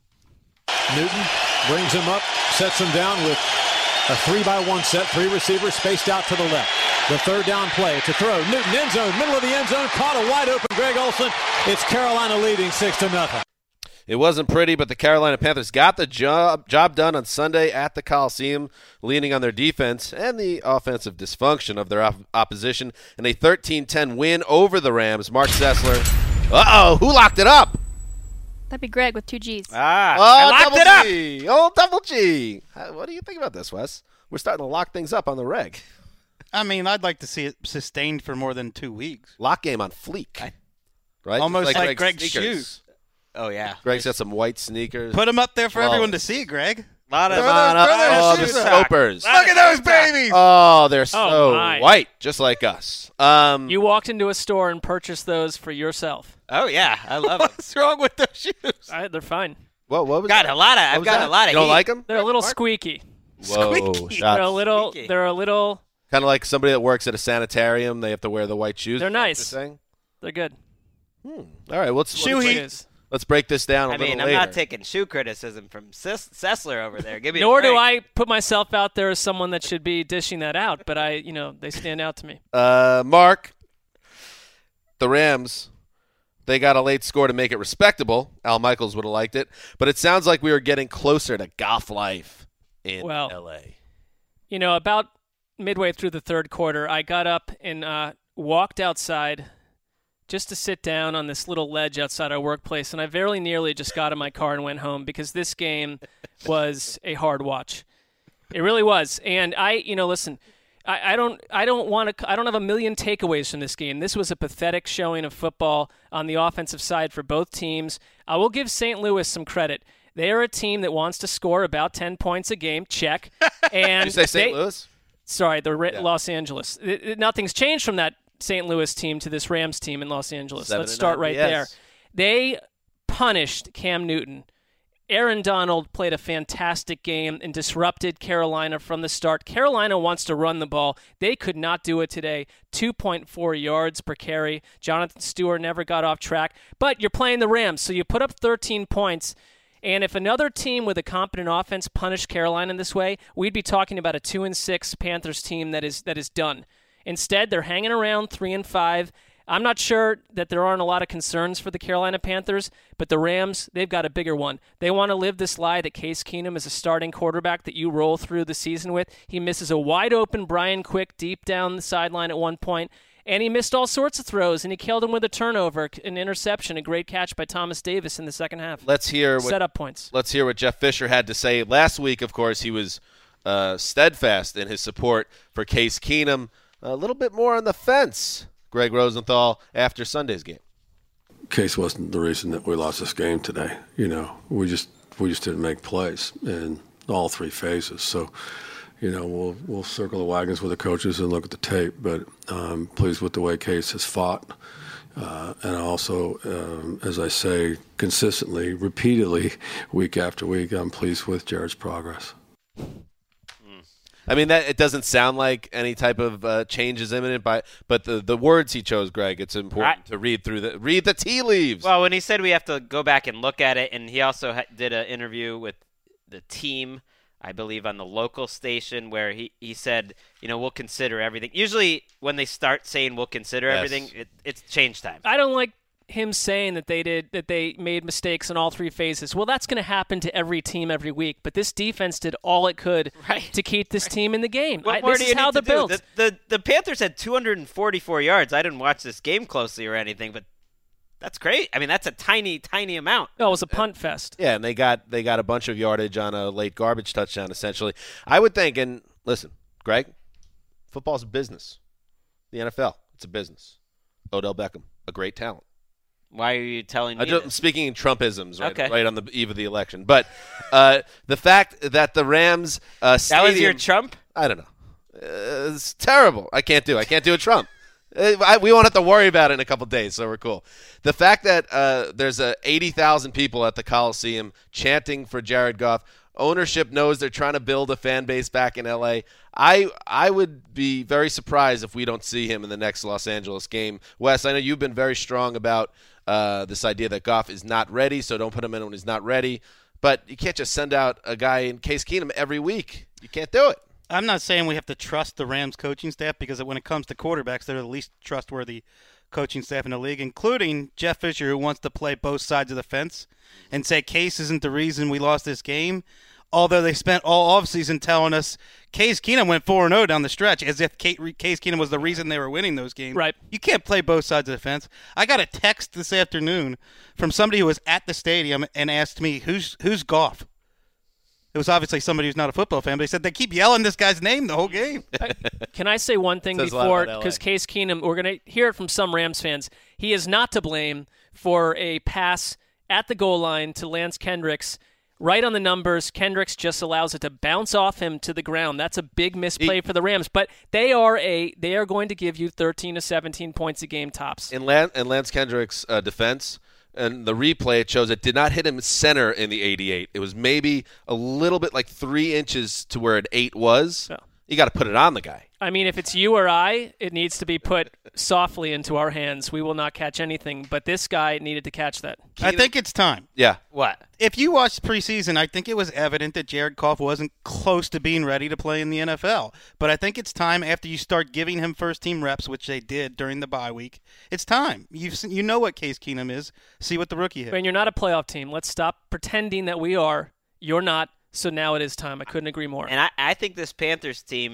Newton brings him up, sets him down with a three by one set, three receivers spaced out to the left. The third down play to throw. Newton end zone, middle of the end zone, caught a wide open Greg Olsen. It's Carolina leading six to nothing. It wasn't pretty, but the Carolina Panthers got the job job done on Sunday at the Coliseum, leaning on their defense and the offensive dysfunction of their op- opposition in a thirteen ten win over the Rams. Mark Sessler. Uh-oh, who locked it up? That'd be Greg with two G's. Ah, oh, I locked double it G. Oh, double G. What do you think about this, Wes? We're starting to lock things up on the reg. I mean, I'd like to see it sustained for more than two weeks. Lock game on fleek. I, right? Almost like, like Greg's, Greg's sneakers. shoes. Oh, yeah. Greg's got some white sneakers. Put them up there for Whoa. everyone to see, Greg. A lot of Come on up. Oh, the Scopers. Look at those babies. Oh, they're so oh, white, just like us. Um, you walked into a store and purchased those for yourself. Oh, yeah. I love it. What's wrong with those shoes? I, they're fine. what, what was got that? a lot of, I've got that? a lot of You don't heat. like them? They're a little squeaky. Whoa, Squeaky. shots. They're a little. Squeaky. They're a little. Kind of like somebody that works at a sanitarium. They have to wear the white shoes. They're nice. Is that what you're saying? They're good. Hmm. All right, let's, Shoe let's, heat. Is. let's break this down a I little mean, I'm later. not taking shoe criticism from Sess- Sessler over there. Give me Nor a break. do I put myself out there as someone that should be dishing that out, but I, you know, they stand out to me. Uh, Mark, the Rams, they got a late score to make it respectable. Al Michaels would have liked it, but it sounds like we were getting closer to golf life in Well, L A. You know, about midway through the third quarter, I got up and uh, walked outside just to sit down on this little ledge outside our workplace, and I very nearly just got in my car and went home because this game was a hard watch. It really was. And I, you know, listen, I, I don't, I don't want to, I don't have a million takeaways from this game. This was a pathetic showing of football on the offensive side for both teams. I will give Saint Louis some credit. They are a team that wants to score about ten points a game. Check. And you say Saint they, Louis? Sorry, the yeah. Los Angeles. It, it, nothing's changed from that Saint Louis team to this Rams team in Los Angeles. Seven Let's start right yes. there. They punished Cam Newton. Aaron Donald played a fantastic game and disrupted Carolina from the start. Carolina wants to run the ball. They could not do it today. two point four yards per carry. Jonathan Stewart never got off track. But you're playing the Rams, so you put up thirteen points. And if another team with a competent offense punished Carolina in this way, we'd be talking about a two and six Panthers team that is that is done. Instead, they're hanging around three and five. I'm not sure that there aren't a lot of concerns for the Carolina Panthers, but the Rams, they've got a bigger one. They want to live this lie that Case Keenum is a starting quarterback that you roll through the season with. He misses a wide-open Brian Quick deep down the sideline at one point, and he missed all sorts of throws, and he killed him with a turnover, an interception, a great catch by Thomas Davis in the second half. Let's hear what, Setup points. Let's hear what Jeff Fisher had to say. Last week, of course, he was uh, steadfast in his support for Case Keenum. A little bit more on the fence, Greg Rosenthal, after Sunday's game. Case wasn't the reason that we lost this game today. You know, we just we just didn't make plays in all three phases. So, you know, we'll we'll circle the wagons with the coaches and look at the tape. But I'm pleased with the way Case has fought, uh, and also, um, as I say consistently, repeatedly, week after week, I'm pleased with Jared's progress. I mean, that it doesn't sound like any type of uh, change is imminent, but but the, the words he chose, Greg, it's important I, to read through the read the tea leaves. Well, when he said we have to go back and look at it, and he also ha- did an interview with the team, I believe, on the local station, where he, he said, you know, we'll consider everything. Usually, when they start saying we'll consider yes. everything, it, it's change time. I don't like him saying that they did that they made mistakes in all three phases. Well, that's going to happen to every team every week, but this defense did all it could right. to keep this right. team in the game. What I, more this do is you how need they're to do? built. The, the the Panthers had two hundred forty-four yards. I didn't watch this game closely or anything, but that's great. I mean, that's a tiny, tiny amount. No, it was a punt fest. Yeah, and they got they got a bunch of yardage on a late garbage touchdown, essentially. I would think, and listen, Greg, football's a business. The N F L, it's a business. Odell Beckham, a great talent. Why are you telling me I'm this? speaking in Trumpisms right, okay. right on the eve of the election. But uh, the fact that the Rams uh, stadium, that was your Trump? I don't know. Uh, it's terrible. I can't do I can't do a Trump. Uh, I, we won't have to worry about it in a couple days, so we're cool. The fact that uh, there's uh, eighty thousand people at the Coliseum chanting for Jared Goff, ownership knows they're trying to build a fan base back in L A. I I would be very surprised if we don't see him in the next Los Angeles game. Wes, I know you've been very strong about uh, this idea that Goff is not ready, so don't put him in when he's not ready. But you can't just send out a guy in Case Keenum every week. You can't do it. I'm not saying we have to trust the Rams coaching staff, because when it comes to quarterbacks, they're the least trustworthy coaching staff in the league, including Jeff Fisher, who wants to play both sides of the fence and say Case isn't the reason we lost this game. Although they spent all offseason telling us Case Keenum went four and oh down the stretch, as if Case Keenum was the reason they were winning those games. Right. You can't play both sides of the fence. I got a text this afternoon from somebody who was at the stadium and asked me, who's who's Goff? It was obviously somebody who's not a football fan, but he said they keep yelling this guy's name the whole game. Can I say one thing Says before? Because Case Keenum, we're going to hear it from some Rams fans. He is not to blame for a pass at the goal line to Lance Kendricks. Right on the numbers, Kendricks just allows it to bounce off him to the ground. That's a big misplay he, for the Rams, but they are a they are going to give you thirteen to seventeen points a game tops. In Lance, in Lance Kendricks' uh, defense, and the replay, it shows it did not hit him center in the eighty-eight. It was maybe a little bit like three inches to where an eight was. Yeah. You got to put it on the guy. I mean, if it's you or I, it needs to be put softly into our hands. We will not catch anything, but this guy needed to catch that. I think it's time. Yeah. What? If you watched preseason, I think it was evident that Jared Goff wasn't close to being ready to play in the N F L. But I think it's time, after you start giving him first-team reps, which they did during the bye week, it's time. You've seen, you know what Case Keenum is. See what the rookie hit. When you're not a playoff team, let's stop pretending that we are. You're not, so now it is time. I couldn't agree more. And I, I think this Panthers team,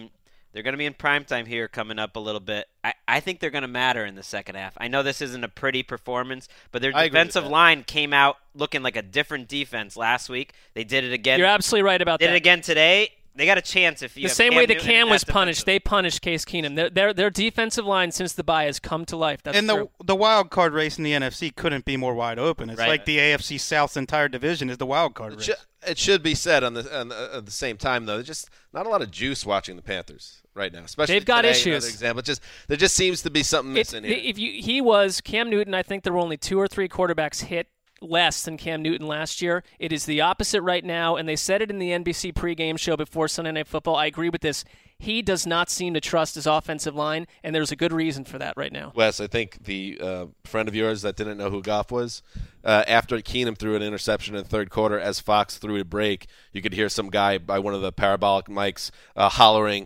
They're going to be in primetime here coming up a little bit. I, I think they're going to matter in the second half. I know this isn't a pretty performance, but their I defensive line came out looking like a different defense last week. They did it again. You're absolutely right about did that. Did it again today. They got a chance if you the have same Cam way that Newton Cam was that punished. defensive. They punished Case Keenum. Their, their their defensive line since the bye has come to life. That's and true. the the wild card race in the N F C couldn't be more wide open. It's Right. like the A F C South's entire division is the wild card It, race. should, it should be said on the on the, at the same time though. There's just not a lot of juice watching the Panthers right now. Especially They've got today, issues. Another example. Just there just seems to be something It's- missing here. if you he was Cam Newton, I think there were only two or three quarterbacks hit less than Cam Newton last year. It is the opposite right now, and they said it in the N B C pregame show before Sunday Night Football. I agree with this. He does not seem to trust his offensive line, and there's a good reason for that right now. Wes, I think the uh, friend of yours that didn't know who Goff was, uh, after Keenum threw an interception in the third quarter, as Fox threw a break, you could hear some guy by one of the parabolic mics uh, hollering,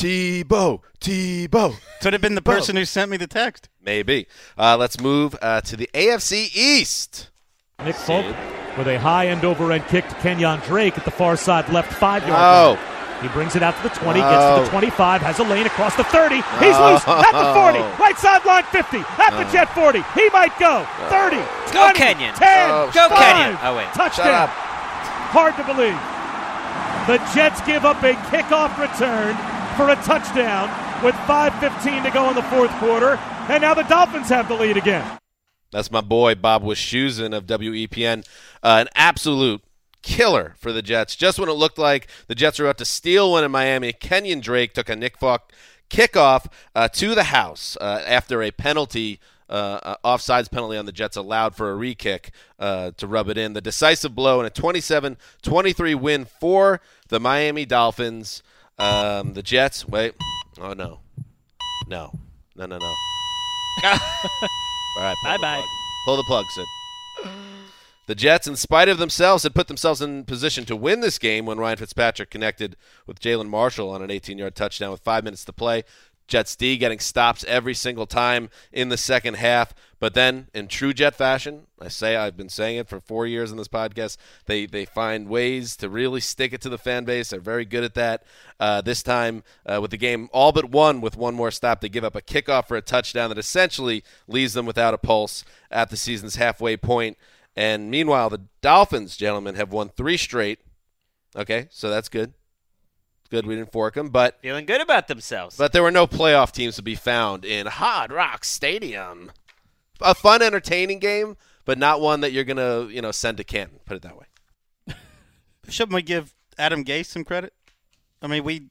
Tebow, Tebow. Could have been the person who sent me the text. Maybe. Uh, let's move uh, to the A F C East. Nick Folk with a high end over end kick to Kenyon Drake at the far side left five yard Oh. line. He brings it out to the twenty, No. gets to the twenty-five, has a lane across the thirty. He's loose at the forty, right sideline fifty, at the Jet forty. He might go. thirty, Go twenty, Kenyon. ten, Oh, Go five, Kenyon. Oh, wait. touchdown. Hard to believe. The Jets give up a kickoff return for a touchdown with five fifteen to go in the fourth quarter, and now the Dolphins have the lead again. That's my boy Bob Wischusen of W E P N. Uh, an absolute killer for the Jets. Just when it looked like the Jets were about to steal one in Miami, Kenyon Drake took a Nick Falk kickoff uh, to the house uh, after a penalty, uh, uh, offsides penalty on the Jets allowed for a re-kick uh, to rub it in. The decisive blow and a twenty-seven twenty-three win for the Miami Dolphins. Um, the Jets, wait. Oh, no. No. No, no, no. All right, pull the Bye-bye. plug. Pull the plug, Sid. The Jets, in spite of themselves, had put themselves in position to win this game when Ryan Fitzpatrick connected with Jalen Marshall on an eighteen-yard touchdown with five minutes to play. Jets D getting stops every single time in the second half. But then, in true Jet fashion, I say I've been saying it for four years in this podcast, they they find ways to really stick it to the fan base. They're very good at that. Uh, this time, uh, with the game all but won with one more stop, they give up a kickoff for a touchdown that essentially leaves them without a pulse at the season's halfway point. And meanwhile, the Dolphins, gentlemen, have won three straight. Okay, so that's good. Good we didn't fork them, but Feeling good about themselves. but there were no playoff teams to be found in Hard Rock Stadium. A fun, entertaining game, but not one that you're gonna, you know, send to Canton. Put it that way. Shouldn't we give Adam Gase some credit? I mean, we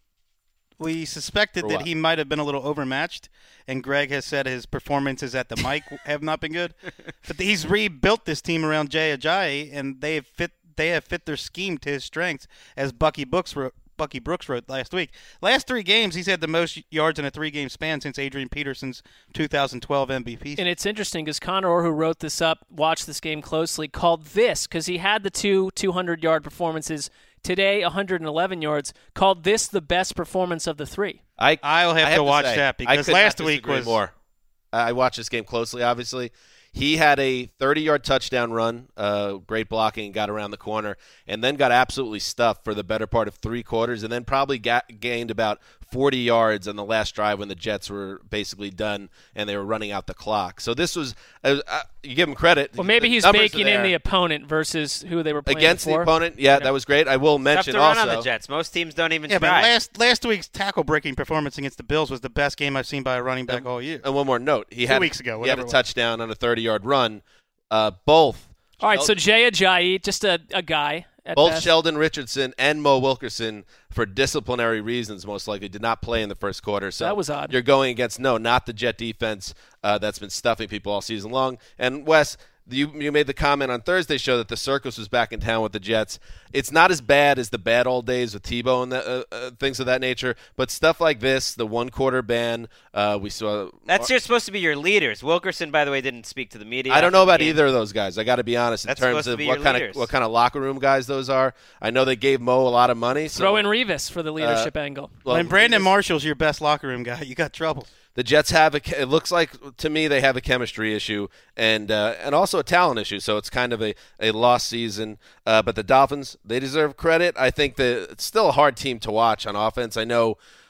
we suspected For that what? he might have been a little overmatched, and Greg has said his performances at the mic have not been good. But he's rebuilt this team around Jay Ajayi, and they have fit they have fit their scheme to his strengths, as Bucky Brooks wrote, Bucky Brooks wrote last week. Last three games, he's had the most yards in a three-game span since Adrian Peterson's two thousand twelve M V P. And it's interesting because Connor Orr, who wrote this up, watched this game closely, called this, because he had the two two hundred-yard performances, today one hundred eleven yards, called this the best performance of the three. I I'll have, I have to watch say, that I because could not last week disagree was more. I watched this game closely, obviously. He had a thirty-yard touchdown run, uh, great blocking, got around the corner, and then got absolutely stuffed for the better part of three quarters, and then probably got, gained about forty yards on the last drive when the Jets were basically done and they were running out the clock. So this was, uh, uh, you give him credit. Well, maybe The he's numbers are baking in there. the opponent versus who they were playing Against before. the opponent. Yeah, that was great. I will Tough mention to run also. on the Jets. Most teams don't even yeah, try. but last last week's tackle breaking performance against the Bills was the best game I've seen by a running back all year. And one more note. He Two had, weeks ago, he had whatever a it was. touchdown on a thirty-yard run. Uh, both. All right, so Jay Ajayi, just a, a guy. At Both best. Sheldon Richardson and Mo Wilkerson, for disciplinary reasons, most likely, did not play in the first quarter. So That was odd. You're going against, no, not the Jet defense uh, that's been stuffing people all season long. And, Wes, you, you made the comment on Thursday's show that the circus was back in town with the Jets. It's not as bad as the bad old days with Tebow and the, uh, uh, things of that nature, but stuff like this, the one-quarter ban, uh, we saw. That's just supposed to be your leaders. Wilkerson, by the way, didn't speak to the media. I don't after know the about game. either of those guys. I got to be honest in That's terms supposed to of be what your kind leaders. of what kind of locker room guys those are. I know they gave Mo a lot of money. So, Throw in Revis for the leadership uh, angle. well, when Brandon Marshall's your best locker room guy, you got trouble. The Jets have a. It looks like to me they have a chemistry issue and uh, and also a talent issue. So it's kind of a, a lost season. Uh, but the Dolphins, they deserve credit. I think that it's still a hard team to watch on offense. I know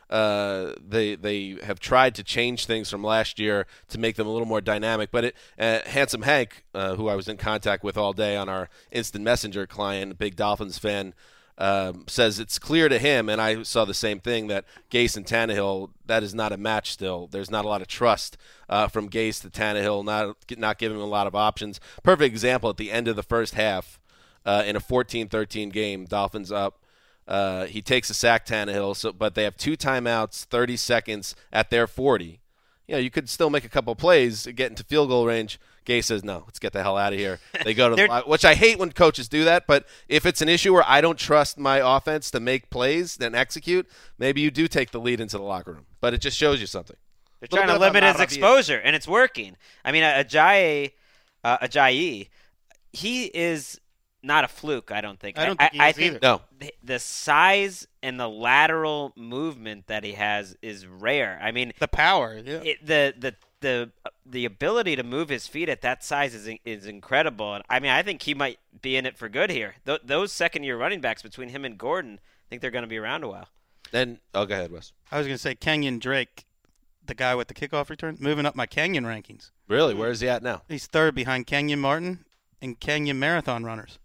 uh, they they have tried to change things from last year to make them a little more dynamic. But it, uh, Handsome Hank, uh, who I was in contact with all day on our instant messenger client, a big Dolphins fan, um, says it's clear to him, and I saw the same thing, that Gase and Tannehill, that is not a match still. There's not a lot of trust uh, from Gase to Tannehill, not, not giving him a lot of options. Perfect example at the end of the first half uh, in a fourteen thirteen game, Dolphins up. Uh, he takes a sack, Tannehill, so, but they have two timeouts, thirty seconds at their forty. You know, you could still make a couple plays, get into field goal range. Gase says, no, let's get the hell out of here. They go to the, which I hate when coaches do that, but if it's an issue where I don't trust my offense to make plays and execute, maybe you do take the lead into the locker room. But it just shows you something. They're trying to limit his exposure, and it's working. I mean, Ajayi, uh, Ajayi, he is not a fluke, I don't think. I don't I, think he I, is I think either. No. the, the size and the lateral movement that he has is rare. I mean, the power, yeah. it, the the the the ability to move his feet at that size is is incredible. And I mean, I think he might be in it for good here. Th- those second year running backs between him and Gordon, I think they're going to be around a while. Then, oh, go ahead, Wes. I was going to say Kenyon Drake, the guy with the kickoff return, moving up my Kenyon rankings. Really? Where is he at now? He's third behind Kenyon Martin and Kenyon Marathon Runners.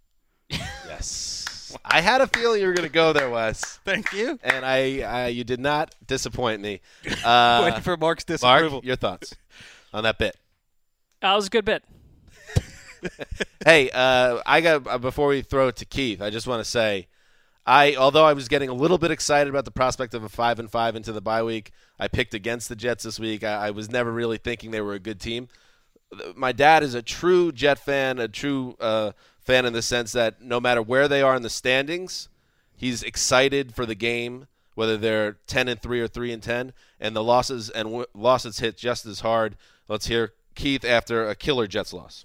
Yes. I had a feeling you were going to go there, Wes. Thank you. And I, I you did not disappoint me. Uh, Waiting for Mark's disapproval. Mark, your thoughts on that bit? That was a good bit. Hey, uh, I got uh, before we throw it to Keith, I just want to say, I although I was getting a little bit excited about the prospect of a five and five into the bye week, I picked against the Jets this week. I, I was never really thinking they were a good team. My dad is a true Jet fan, a true uh, fan in the sense that no matter where they are in the standings, he's excited for the game, whether they're ten and three or three and ten, and the losses and w- losses hit just as hard. Let's hear Keith after a killer Jets loss.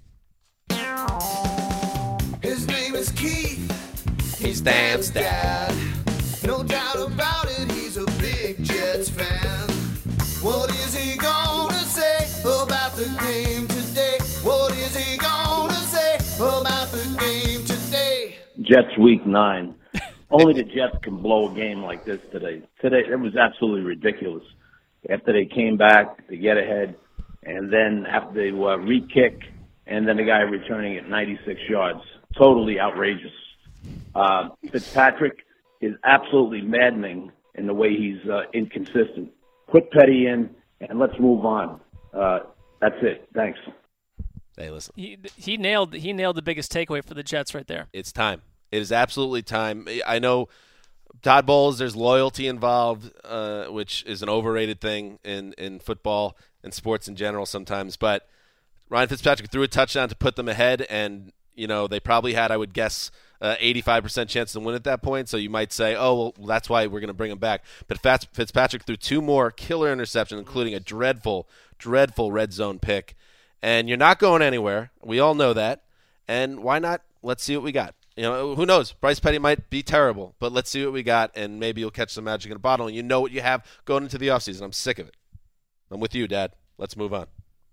His name is Keith. He's Dan's dad. No doubt about it, he's a big Jets fan. What is he gonna say about the game today? What is he gonna say about the game today? Jets week nine. Only the Jets can blow a game like this today. Today, it was absolutely ridiculous. After they came back to get ahead, and then after they uh, re-kick, and then the guy returning at ninety-six yards. Totally outrageous. Uh, Fitzpatrick is absolutely maddening in the way he's uh, inconsistent. Put Petty in, and let's move on. Uh, that's it. Thanks. Hey, listen. He he nailed he nailed the biggest takeaway for the Jets right there. It's time. It is absolutely time. I know Todd Bowles, there's loyalty involved, uh, which is an overrated thing in, in football and sports in general sometimes. But Ryan Fitzpatrick threw a touchdown to put them ahead, and you know they probably had, I would guess, uh, eighty-five percent chance to win at that point. So you might say, oh, well, that's why we're going to bring him back. But Fitzpatrick threw two more killer interceptions, including a dreadful, dreadful red zone pick. And you're not going anywhere. We all know that. And why not? Let's see what we got. You know, who knows? Bryce Petty might be terrible, but let's see what we got, and maybe you'll catch some magic in a bottle, and you know what you have going into the offseason. I'm sick of it. I'm with you, Dad. Let's move on.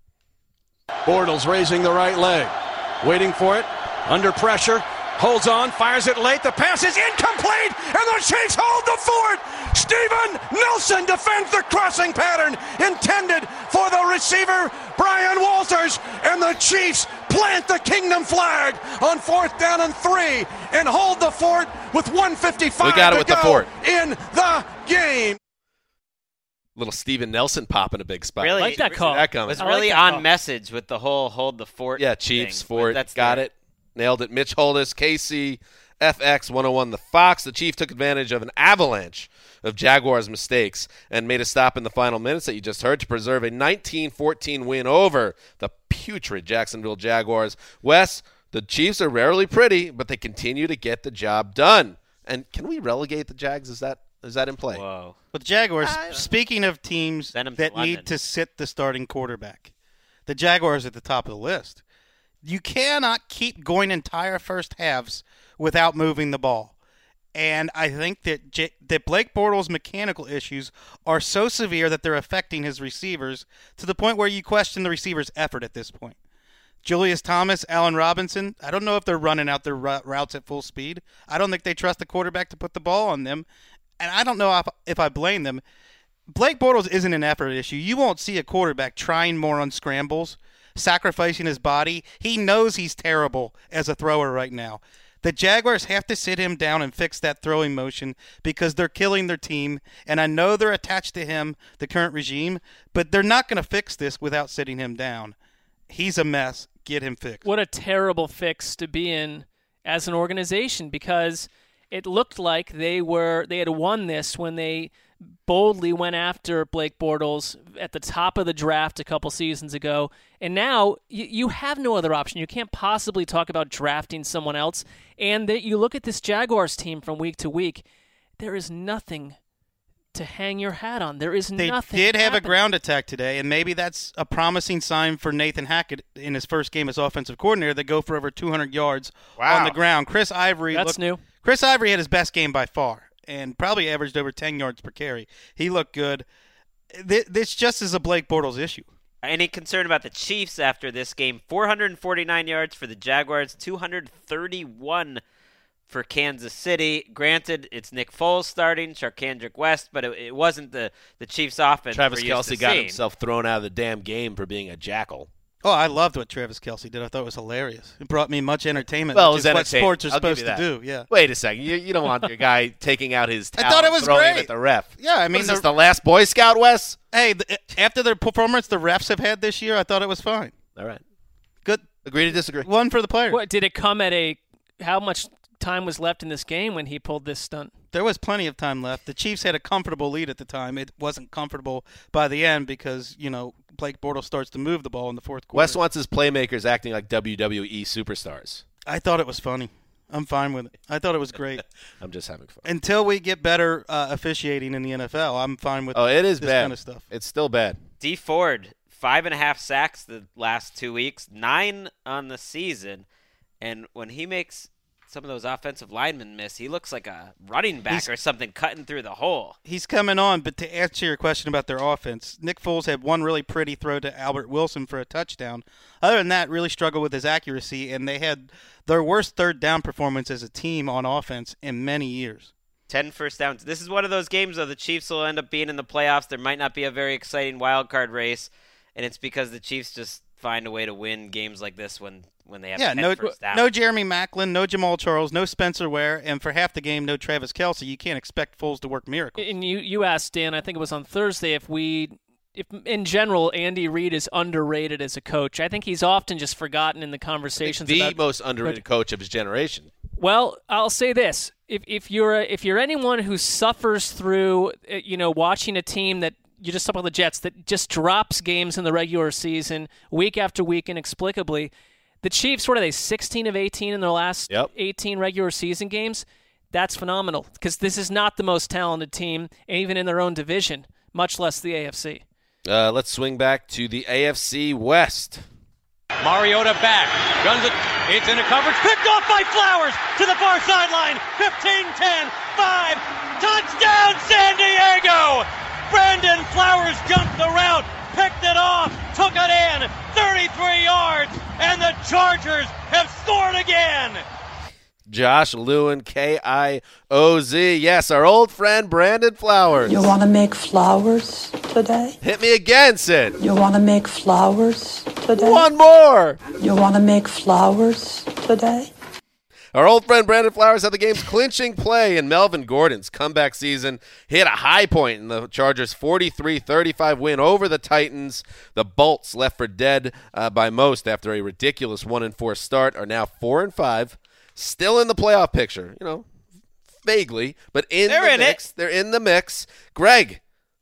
Bortles raising the right leg, waiting for it, under pressure, holds on, fires it late, the pass is incomplete, and the Chiefs hold the fort! Steven Nelson defends the crossing pattern intended for the receiver, Brian Walters, and the Chiefs plant the kingdom flag on fourth down and three and hold the fort with one fifty-five we got it to with go the fort. in the game. Little Steven Nelson pop in a big spot. Really, I like that call. That coming. was I really like that on call. message with the whole hold the fort. Yeah, Chiefs, thing. Fort, That's got the, it. Nailed it. Mitch Holdis, K C, F X one oh one The Fox. The Chief took advantage of an avalanche of Jaguars' mistakes and made a stop in the final minutes that you just heard to preserve a nineteen fourteen win over the putrid Jacksonville Jaguars. Wes, the Chiefs are rarely pretty, but they continue to get the job done. And can we relegate the Jags? Is that is that in play? Whoa. But the Jaguars, speaking of teams Send 'em to that London. need to sit the starting quarterback, the Jaguars are at the top of the list. You cannot keep going entire first halves without moving the ball. And I think that J- that Blake Bortles' mechanical issues are so severe that they're affecting his receivers to the point where you question the receivers' effort at this point. Julius Thomas, Allen Robinson, I don't know if they're running out their ru- routes at full speed. I don't think they trust the quarterback to put the ball on them. And I don't know if, if I blame them. Blake Bortles isn't an effort issue. You won't see a quarterback trying more on scrambles, sacrificing his body. He knows he's terrible as a thrower right now. The Jaguars have to sit him down and fix that throwing motion because they're killing their team. And I know they're attached to him, the current regime, but they're not going to fix this without sitting him down. He's a mess. Get him fixed. What a terrible fix to be in as an organization, because it looked like they were they had won this when they boldly went after Blake Bortles at the top of the draft a couple seasons ago. And now you, you have no other option. You can't possibly talk about drafting someone else. And that you look at this Jaguars team from week to week, there is nothing to hang your hat on. There is they nothing. They did have happening. a ground attack today, and maybe that's a promising sign for Nathan Hackett in his first game as offensive coordinator. They go for over two hundred yards Wow. on the ground. Chris Ivory. That's looked, new. Chris Ivory had his best game by far and probably averaged over ten yards per carry. He looked good. This just is a Blake Bortles issue. Any concern about the Chiefs after this game? four hundred forty-nine yards for the Jaguars, two hundred thirty-one for Kansas City. Granted, it's Nick Foles starting, Charkandrick West, but it, it wasn't the, the Chiefs' offense. Travis we're used Kelce to got seeing. himself thrown out of the damn game for being a jackal. Oh, I loved what Travis Kelce did. I thought it was hilarious. It brought me much entertainment, Well, it which was is what entertaining. sports are I'll give supposed you to that. do. Yeah. Wait a second. You, you don't want your guy taking out his I talent, thought it was throwing him great. at the ref. Yeah, I mean, What is the- this, the last Boy Scout, Wes? Hey, the, after the performance the refs have had this year, I thought it was fine. All right. Good. Agree to disagree. One for the players. What, did it come at a – how much time was left in this game when he pulled this stunt? There was plenty of time left. The Chiefs had a comfortable lead at the time. It wasn't comfortable by the end because, you know, Blake Bortles starts to move the ball in the fourth quarter. Wes wants his playmakers acting like W W E superstars. I thought it was funny. I'm fine with it. I thought it was great. I'm just having fun. Until we get better uh, officiating in the N F L, I'm fine with Oh, it is this bad. kind of stuff. It's still bad. D Ford, five and a half sacks the last two weeks, nine on the season. And when he makes some of those offensive linemen miss, he looks like a running back He's- or something cutting through the hole. He's coming on, but to answer your question about their offense, Nick Foles had one really pretty throw to Albert Wilson for a touchdown. Other than that, really struggled with his accuracy, and they had their worst third down performance as a team on offense in many years. ten first downs. This is one of those games, though, the Chiefs will end up being in the playoffs. There might not be a very exciting wild card race, and it's because the Chiefs just find a way to win games like this when, when they have Yeah, ten no, first downs. no Jeremy Maclin, no Jamal Charles, no Spencer Ware, and for half the game, no Travis Kelce. You can't expect Foles to work miracles. And you, you asked Dan, I think it was on Thursday, if we, if in general Andy Reid is underrated as a coach. I think he's often just forgotten in the conversations. The about, most underrated coach of his generation. Well, I'll say this: if if you're a, if you're anyone who suffers through, uh, you know, watching a team that you just saw with the Jets that just drops games in the regular season week after week inexplicably. The Chiefs, what are they, sixteen of eighteen in their last yep. eighteen regular season games? That's phenomenal because this is not the most talented team, even in their own division, much less the A F C. Uh, let's swing back to the A F C West. Mariota back, guns it, it's in a coverage, picked off by Flowers to the far sideline, fifteen ten, five, touchdown San Diego! Brandon Flowers jumped the route, picked it off, took it in, thirty-three yards, and the Chargers have scored again! Josh Lewin, K I O Z. Yes, our old friend Brandon Flowers. You want to make flowers today? Hit me again, Sid. You want to make flowers today? One more. You want to make flowers today? Our old friend Brandon Flowers had the game's clinching play in Melvin Gordon's comeback season. He had a high point in the Chargers' forty-three thirty-five win over the Titans. The Bolts, left for dead uh, by most after a ridiculous one and four start, are now four and five, still in the playoff picture. You know, vaguely, but in They're the in mix. it. They're in the mix. Greg,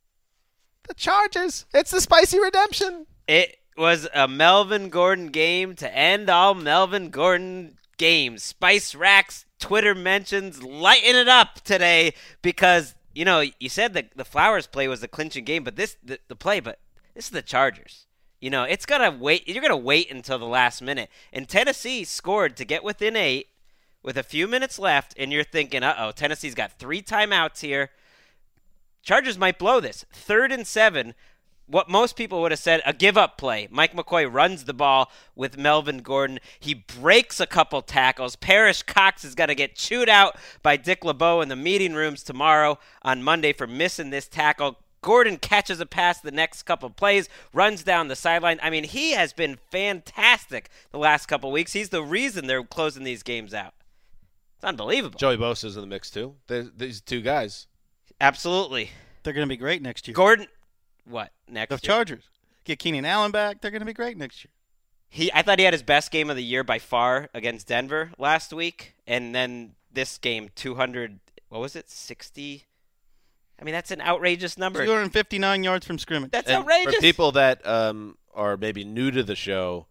the Chargers. It's the spicy redemption. It was a Melvin Gordon game to end all Melvin Gordon games. Spice Racks Twitter mentions lighten it up today because, you know, you said that the Flowers play was the clinching game, but this the, the play, but this is the Chargers. You know, it's gonna wait. You're gonna wait until the last minute. And Tennessee scored to get within eight with a few minutes left, and you're thinking, uh oh, Tennessee's got three timeouts here. Chargers might blow this. Third and seven. What most people would have said, a give-up play. Mike McCoy runs the ball with Melvin Gordon. He breaks a couple tackles. Parrish Cox is going to get chewed out by Dick LeBeau in the meeting rooms tomorrow on Monday for missing this tackle. Gordon catches a pass the next couple of plays, runs down the sideline. I mean, he has been fantastic the last couple of weeks. He's the reason they're closing these games out. It's unbelievable. Joey Bosa's in the mix, too. There's, these two guys. Absolutely. They're going to be great next year. Gordon, what, next The year? Chargers. Get Keenan Allen back. They're going to be great next year. He, I thought he had his best game of the year by far against Denver last week. And then this game, two hundred, what was it, sixty? I mean, that's an outrageous number. two hundred fifty-nine yards from scrimmage. That's And outrageous. For people that um, are maybe new to the show,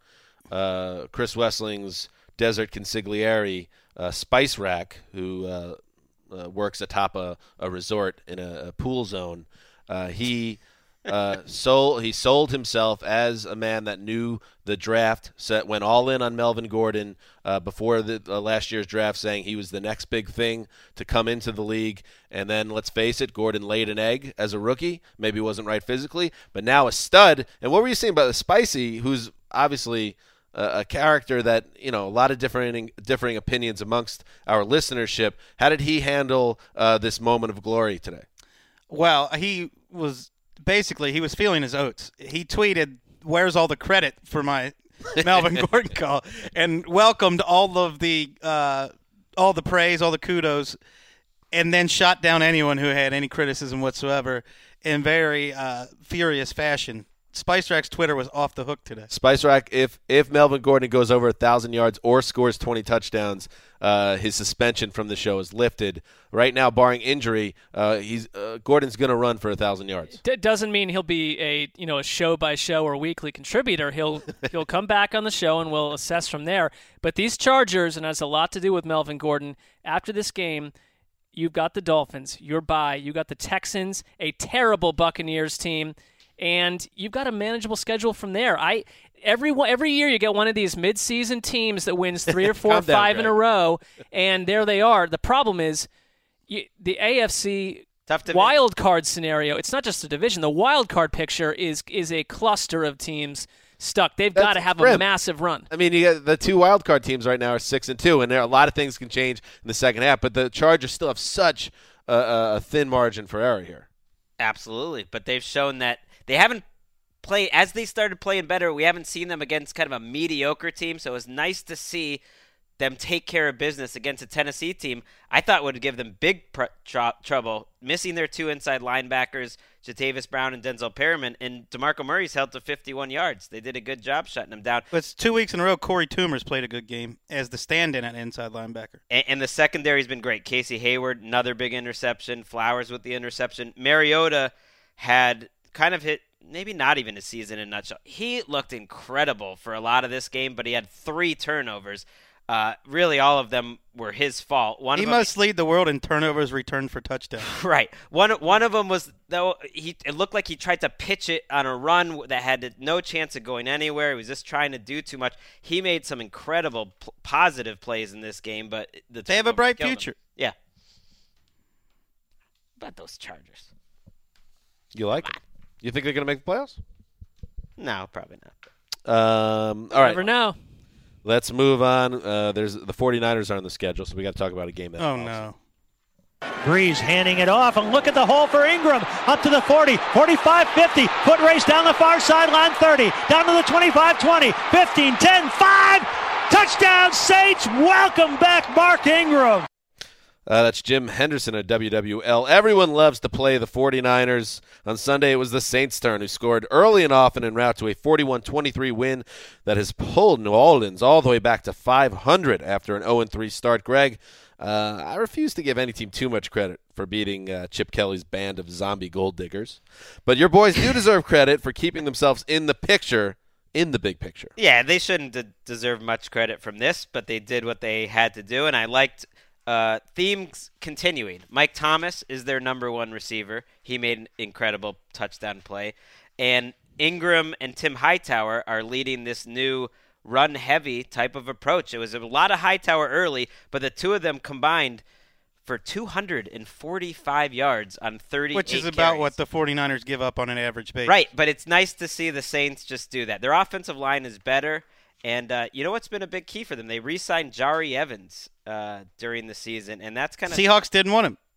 uh, Chris Wessling's Desert Consigliere, uh, Spice Rack, who uh, uh, works atop a, a resort in a, a pool zone, uh, he uh, sold he sold himself as a man that knew the draft, set, went all in on Melvin Gordon uh, before the uh, last year's draft, saying he was the next big thing to come into the league. And then, let's face it, Gordon laid an egg as a rookie. Maybe wasn't right physically, but now a stud. And what were you saying about the Spicy, who's obviously a, a character that, you know, a lot of differing differing opinions amongst our listenership. How did he handle uh, this moment of glory today? Well, he was basically he was feeling his oats. He tweeted, "Where's all the credit for my Melvin Gordon call?" and welcomed all of the uh, all the praise, all the kudos, and then shot down anyone who had any criticism whatsoever in very uh, furious fashion. Spice Rack's Twitter was off the hook today. Spice Rack, if if Melvin Gordon goes over a thousand yards or scores twenty touchdowns, uh, his suspension from the show is lifted. Right now, barring injury, uh, he's uh, Gordon's going to run for a thousand yards. D- doesn't mean he'll be a you know a show by show or weekly contributor. He'll he'll come back on the show and we'll assess from there. But these Chargers, and it has a lot to do with Melvin Gordon. After this game, you've got the Dolphins. You're bye. You got the Texans, a terrible Buccaneers team. And you've got a manageable schedule from there. I every every year you get one of these midseason teams that wins three or four or down, five Greg. in a row, and there they are. The problem is you, the A F C Tough division. wild card scenario. It's not just a division. The wild card picture is is a cluster of teams stuck. They've got to have a grim. massive run. I mean, you got the two wild card teams right now are six and two, and there a lot of things can change in the second half. But the Chargers still have such a, a thin margin for error here. Absolutely, but they've shown that they haven't played as they started playing better. We haven't seen them against kind of a mediocre team, so it was nice to see them take care of business against a Tennessee team I thought would give them big pr- tr- trouble, missing their two inside linebackers, Jatavis Brown and Denzel Perriman, and DeMarco Murray's held to fifty-one yards. They did a good job shutting them down. But it's two weeks in a row Corey Toomer's played a good game as the stand-in at inside linebacker. And, and the secondary's been great. Casey Hayward, another big interception. Flowers with the interception. Mariota had kind of hit, maybe not even a season in a nutshell. He looked incredible for a lot of this game, but he had three turnovers. Uh, really, all of them were his fault. One he of them, must lead the world in turnovers returned for touchdowns. Right. One one of them was though he it looked like he tried to pitch it on a run that had no chance of going anywhere. He was just trying to do too much. He made some incredible p- positive plays in this game, but the They have a bright future. Him. Yeah. About those Chargers. You like it? You think they're going to make the playoffs? No, probably not. Um, all right. Never know. Let's move on. Uh, there's the 49ers are on the schedule, so we got to talk about a game that. Oh no. Breeze handing it off, and look at the hole for Ingram. Up to the forty, forty-five, fifty. Foot race down the far sideline, thirty. Down to the twenty-five, twenty, fifteen, ten, five. Touchdown, Saints. Welcome back, Mark Ingram. Uh, that's Jim Henderson at W W L. Everyone loves to play the 49ers. On Sunday, it was the Saints' turn, who scored early and often en route to a forty-one twenty-three win that has pulled New Orleans all the way back to five hundred after an oh and three start. Greg, uh, I refuse to give any team too much credit for beating uh, Chip Kelly's band of zombie gold diggers. But your boys do deserve credit for keeping themselves in the picture, in the big picture. Yeah, they shouldn't de- deserve much credit from this, but they did what they had to do, and I liked Uh, themes continuing. Mike Thomas is their number one receiver. He made an incredible touchdown play. And Ingram and Tim Hightower are leading this new run-heavy type of approach. It was a lot of Hightower early, but the two of them combined for two hundred forty-five yards on thirty-eight Which is about carries. what the 49ers give up on an average base. Right, but it's nice to see the Saints just do that. Their offensive line is better. And uh, you know what's been a big key for them? They re-signed Jari Evans uh, during the season, and that's kind of Seahawks didn't want him.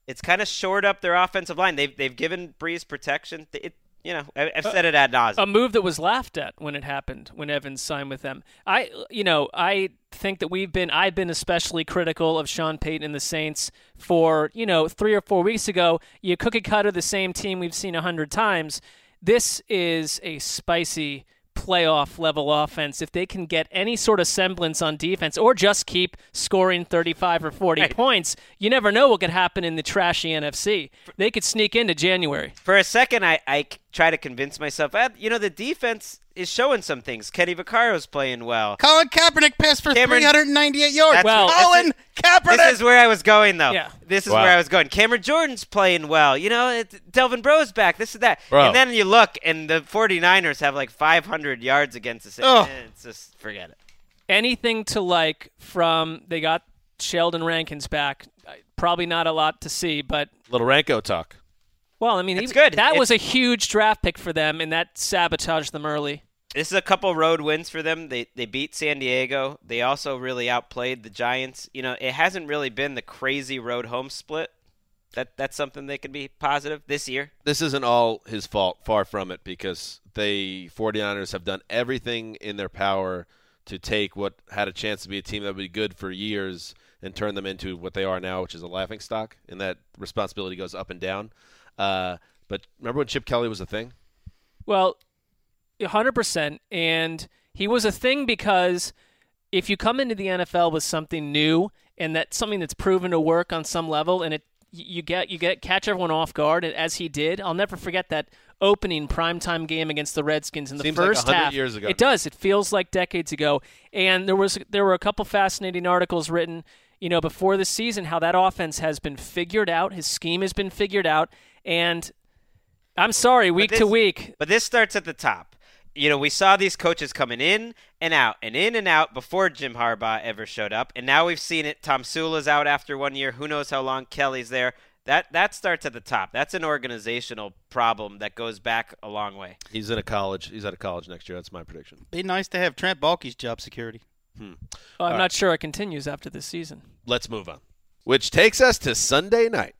it's kind of shored up their offensive line. They've they've given Breeze protection. It, you know, I, I've said it ad nauseum. A move that was laughed at when it happened, when Evans signed with them. I, you know, I think that we've been, I've been especially critical of Sean Payton and the Saints for, you know, three or four weeks ago. You cookie cutter the same team we've seen a hundred times. This is a spicy playoff level offense. If they can get any sort of semblance on defense or just keep scoring thirty-five or forty right. points, you never know what could happen in the trashy N F C. They could sneak into January. For a second, I, I try to convince myself, you know, the defense is showing some things. Kenny Vaccaro's playing well. Colin Kaepernick passed for Cameron, three hundred ninety-eight yards. Well, Colin Kaepernick. This is where I was going, though. Yeah. This is wow. where I was going. Cameron Jordan's playing well. You know, it, Delvin Breaux's back. This is that. Bro. And then you look, and the 49ers have like five hundred yards against the Saints. Oh. It's just, forget it. Anything to like from, they got Sheldon Rankins back. Probably not a lot to see, but. Little Ranko talk. Well, I mean, It's he, good. that It's- was a huge draft pick for them, and that sabotaged them early. This is a couple road wins for them. They they beat San Diego. They also really outplayed the Giants. You know, it hasn't really been the crazy road home split. That that's something they could be positive this year. This isn't all his fault, far from it, because they 49ers have done everything in their power to take what had a chance to be a team that would be good for years and turn them into what they are now, which is a laughingstock, and that responsibility goes up and down. Uh, but remember when Chip Kelly was a thing? Well, one hundred percent. And he was a thing because if you come into the N F L with something new and that's something that's proven to work on some level, and it you get you get catch everyone off guard, as he did. I'll never forget that opening primetime game against the Redskins in the Seems first like one hundred half. years ago. It does. It feels like decades ago. And there was there were a couple fascinating articles written, you know, before the season, how that offense has been figured out. His scheme has been figured out, and I'm sorry, week this, to week. But this starts at the top. You know, we saw these coaches coming in and out and in and out before Jim Harbaugh ever showed up. And now we've seen it. Tom Sula's out after one year. Who knows how long Kelly's there. That that starts at the top. That's an organizational problem that goes back a long way. He's in a college. He's out of college next year. That's my prediction. Be nice to have Trent Baalke's job security. Hmm. Well, I'm All not right. sure it continues after this season. Let's move on. Which takes us to Sunday night.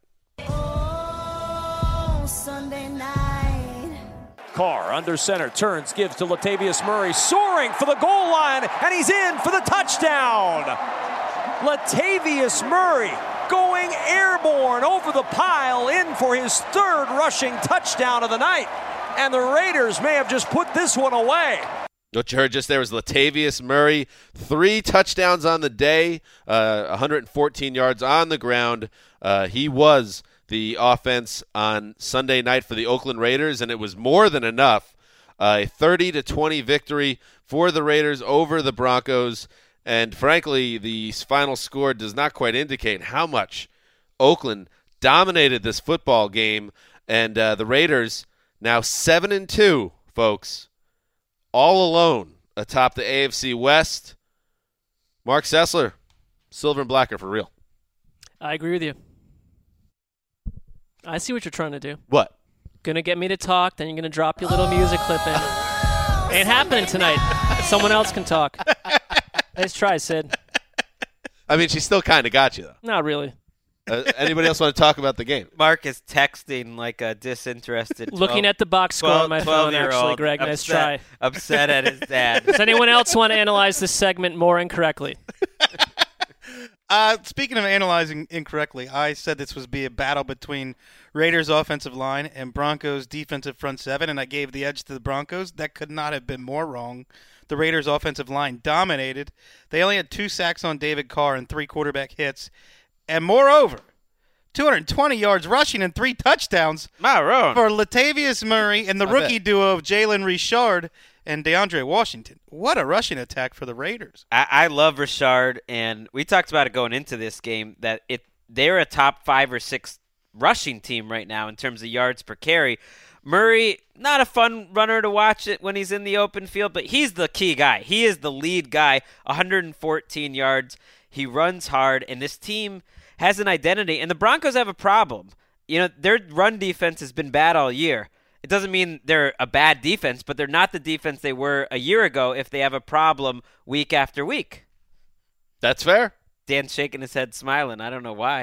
Oh, Sunday night. Carr under center, turns, gives to Latavius Murray, soaring for the goal line, and he's in for the touchdown. Latavius Murray going airborne over the pile, in for his third rushing touchdown of the night. And the Raiders may have just put this one away. What you heard just there was Latavius Murray, three touchdowns on the day, uh, one hundred fourteen yards on the ground. Uh, he was the offense on Sunday night for the Oakland Raiders, and it was more than enough. Uh, a thirty to twenty victory for the Raiders over the Broncos. And frankly, the final score does not quite indicate how much Oakland dominated this football game. And uh, the Raiders now seven and two, folks, all alone atop the A F C West. Mark Sessler, silver and black are for real. I agree with you. I see what you're trying to do. What? Gonna get me to talk, then you're gonna drop your little music clip in. Ain't happening tonight. Someone else can talk. Nice try, Sid. I mean, she still kind of got you, though. Not really. Uh, anybody else want to talk about the game? Mark is texting like a disinterested Looking twelve, at the box score on my phone, actually, twelve-year-old Greg. Nice upset, try. Upset at his dad. Does anyone else want to analyze this segment more incorrectly? Uh, speaking of analyzing incorrectly, I said this was be a battle between Raiders' offensive line and Broncos' defensive front seven, and I gave the edge to the Broncos. That could not have been more wrong. The Raiders' offensive line dominated. They only had two sacks on David Carr and three quarterback hits. And moreover, two hundred twenty yards rushing and three touchdowns Maroon. for Latavius Murray and the I rookie bet. duo of Jalen Richard and DeAndre Washington. What a rushing attack for the Raiders. I, I love Richard, and we talked about it going into this game, that it they're a top five or six rushing team right now in terms of yards per carry. Murray, not a fun runner to watch it when he's in the open field, but he's the key guy. He is the lead guy, one hundred fourteen yards. He runs hard, and this team has an identity. And the Broncos have a problem. You know, their run defense has been bad all year. It doesn't mean they're a bad defense, but they're not the defense they were a year ago if they have a problem week after week. That's fair. Dan's shaking his head, smiling. I don't know why.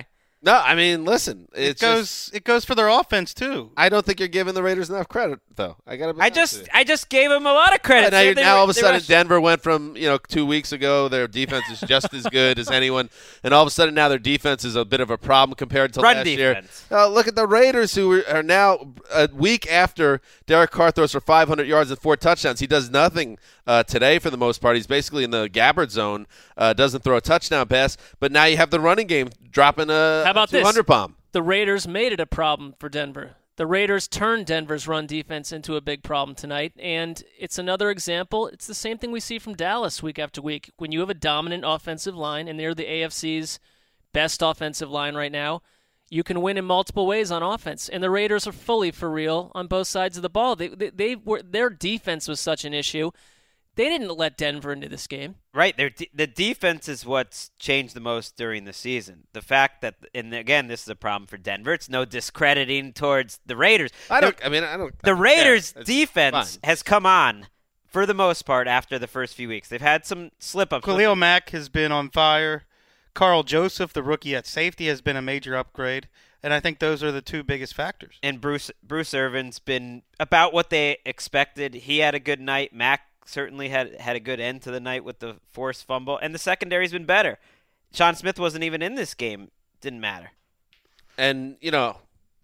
No, I mean, listen, It it's goes. just- it goes for their offense too. I don't think you're giving the Raiders enough credit, though. I got to. I just I just gave them a lot of credit. Now, you- They now were- all of a they sudden, rushed- Denver went from you know two weeks ago their defense is just as good as anyone, and all of a sudden now their defense is a bit of a problem compared to Run last defense. year. Uh, look at the Raiders, who are- are now a week after Derek Carr throws for five hundred yards and four touchdowns. He does nothing uh, today for the most part. He's basically in the Gabbard zone. Uh, doesn't throw a touchdown pass, but now you have the running game dropping a, How about a two hundred this? bomb. The Raiders made it a problem for Denver. The Raiders turned Denver's run defense into a big problem tonight, and it's another example. It's the same thing we see from Dallas week after week. When you have a dominant offensive line, and they're the A F C's best offensive line right now, you can win in multiple ways on offense. And the Raiders are fully for real on both sides of the ball. They, they, they were their defense was such an issue. They didn't let Denver into this game. Right, their de- the defense is what's changed the most during the season. The fact that, and again, this is a problem for Denver. It's no discrediting towards the Raiders. I don't. The, I mean, I don't. the Raiders' yeah, it's defense fine. has come on for the most part after the first few weeks. They've had some slip-ups. Khalil Mack has been on fire. Carl Joseph, the rookie at safety, has been a major upgrade. And I think those are the two biggest factors. And Bruce Bruce Irvin's been about what they expected. He had a good night. Mack certainly had had a good end to the night with the forced fumble, and the secondary's been better. Sean Smith wasn't even in this game. Didn't matter. And, you know,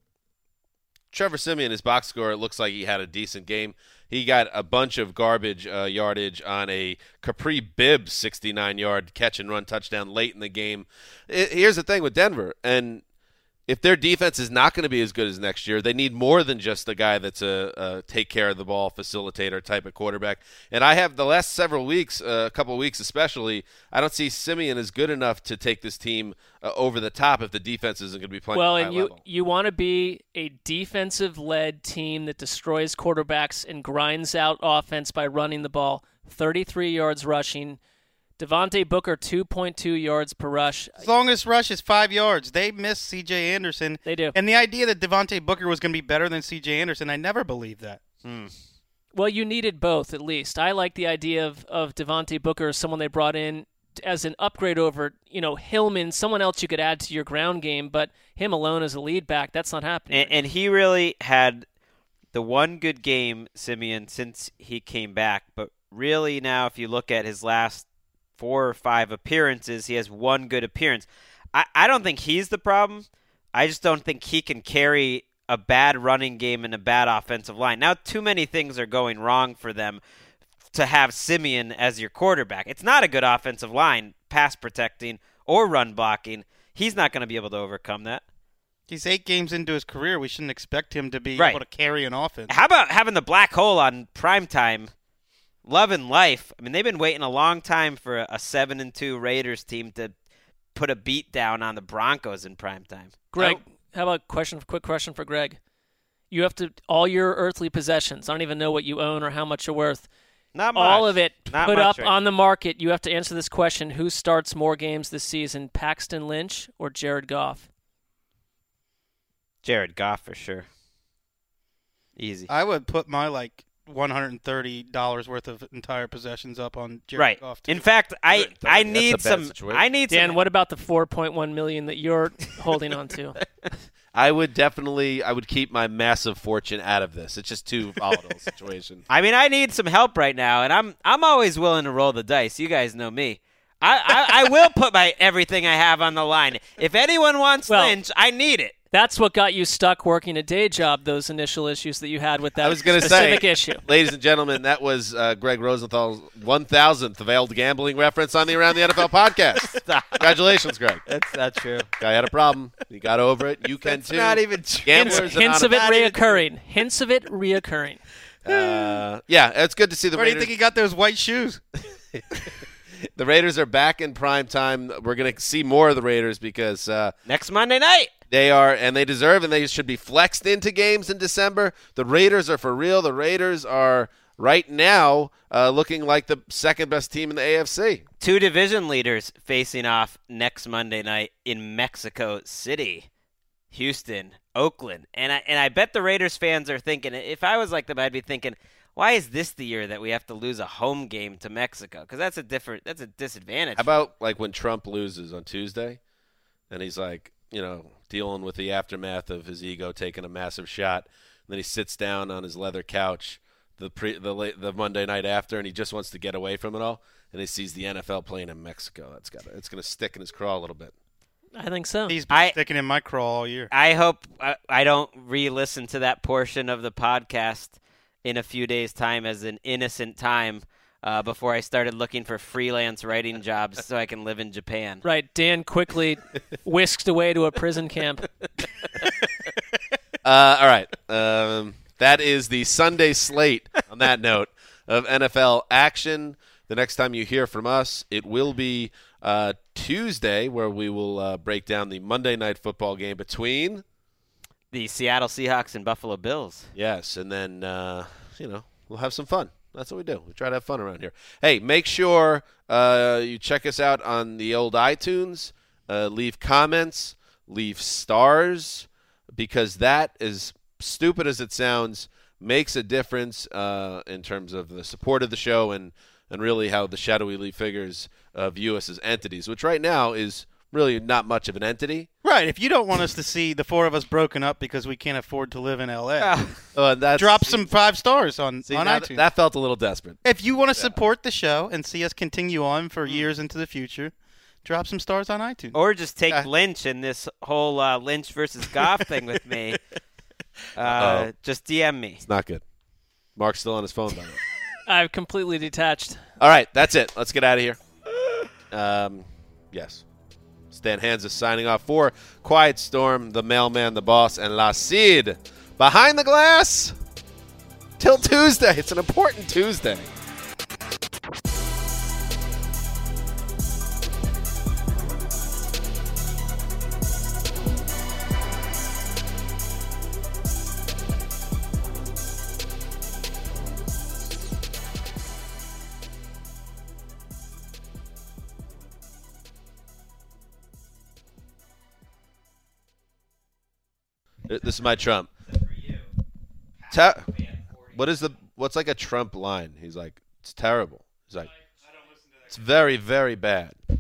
Trevor Siemian, his box score, it looks like he had a decent game. He got a bunch of garbage uh, yardage on a Capri Bibb sixty-nine-yard catch-and-run touchdown late in the game. It, here's the thing with Denver, and if their defense is not going to be as good as next year, they need more than just a guy that's a, a take care of the ball facilitator type of quarterback. And I have the last several weeks, uh, a couple of weeks especially, I don't see Siemian as good enough to take this team uh, over the top if the defense isn't going to be playing Well, at a high and you level. you want to be a defensive-led team that destroys quarterbacks and grinds out offense by running the ball. thirty-three yards rushing. Devontae Booker, two point two yards per rush. His longest rush is five yards. They missed C J Anderson. They do. And the idea that Devontae Booker was going to be better than C J Anderson, I never believed that. Hmm. Well, you needed both, at least. I like the idea of, of Devontae Booker as someone they brought in as an upgrade over, you know, Hillman, someone else you could add to your ground game, but him alone as a lead back, that's not happening. And, and he really had the one good game, Simeon, since he came back. But really now, if you look at his last four or five appearances, he has one good appearance. I, I don't think he's the problem. I just don't think he can carry a bad running game and a bad offensive line. Now, too many things are going wrong for them to have Simeon as your quarterback. It's not a good offensive line, pass protecting or run blocking. He's not going to be able to overcome that. He's eight games into his career. We shouldn't expect him to be Right. able to carry an offense. How about having the black hole on primetime? Love and life. I mean, they've been waiting a long time for a seven and two Raiders team to put a beat down on the Broncos in primetime. Greg, Oh, how about question? Quick question for Greg. You have to all your earthly possessions. I don't even know what you own or how much you're worth. Not all much. of it Not put much up right on the market. You have to answer this question: who starts more games this season, Paxton Lynch or Jared Goff? Jared Goff for sure. Easy. I would put my like one hundred thirty dollars worth of entire possessions up on Jared Right. Goff. too. In fact, I I That's a need bad some. situation. I need Dan, some. what about the four point one million that you're holding on to? I would definitely, I would keep my massive fortune out of this. It's just too volatile a situation. I mean, I need some help right now, and I'm I'm always willing to roll the dice. You guys know me. I, I, I will put my everything I have on the line. If anyone wants Well, Lynch, I need it. That's what got you stuck working a day job, those initial issues that you had with that I was going to specific say, issue. ladies and gentlemen, that was uh, Greg Rosenthal's one thousandth veiled gambling reference on the Around the N F L podcast. Congratulations, Greg. That's not true. Guy had a problem. He got over it. You can That's too. not even true. Gamblers Hints, are hints not of it not even reoccurring. Hints of it reoccurring. Uh, yeah, it's good to see the Where do you Raiders. think he got those white shoes? The Raiders are back in prime time. We're going to see more of the Raiders because uh, Next Monday night. they are, and they deserve, and they should be flexed into games in December. The Raiders are for real. The Raiders are right now uh, looking like the second best team in the A F C. Two division leaders facing off next Monday night in Mexico City, Houston, Oakland, and I and I bet the Raiders fans are thinking. If I was like them, I'd be thinking, why is this the year that we have to lose a home game to Mexico? Because that's a different, that's a disadvantage. How about like when Trump loses on Tuesday, and he's like, you know, dealing with the aftermath of his ego taking a massive shot. And then he sits down on his leather couch the pre the late, the Monday night after, and he just wants to get away from it all. And he sees the N F L playing in Mexico. That's got it's going to stick in his craw a little bit. I think so. He's been I, sticking in my craw all year. I hope I, I don't re-listen to that portion of the podcast in a few days' time as an innocent time uh, before I started looking for freelance writing jobs so I can live in Japan. Right. Dan quickly whisked away to a prison camp. Uh, all right. Um, that is the Sunday slate, on that note, of N F L action. The next time you hear from us, it will be uh, Tuesday, where we will uh, break down the Monday night football game between the Seattle Seahawks and Buffalo Bills. Yes, and then, uh, you know, we'll have some fun. That's what we do. We try to have fun around here. Hey, make sure uh, you check us out on the old iTunes. Uh, leave comments. Leave stars. Because that, as stupid as it sounds, makes a difference uh, in terms of the support of the show and, and really how the Shadowy Elite figures uh, view us as entities, which right now is really not much of an entity. Right. If you don't want us to see the four of us broken up because we can't afford to live in L A, uh, that's, drop some five stars on, see, on now iTunes. That, that felt a little desperate. If you want to yeah. support the show and see us continue on for years into the future, drop some stars on iTunes. Or just take uh, Lynch in this whole uh, Lynch versus Goff thing with me. Uh, just D M me. It's not good. Mark's still on his phone, by the way. I've completely detached. All right, that's it. Let's get out of here. Um, yes. Stan Hansa signing off for Quiet Storm, the Mailman, the Boss, and La Cid. Behind the glass till Tuesday. It's an important Tuesday. This is my Trump. Ta- what is the what's like a Trump line? He's like, it's terrible. He's like, it's very, very bad.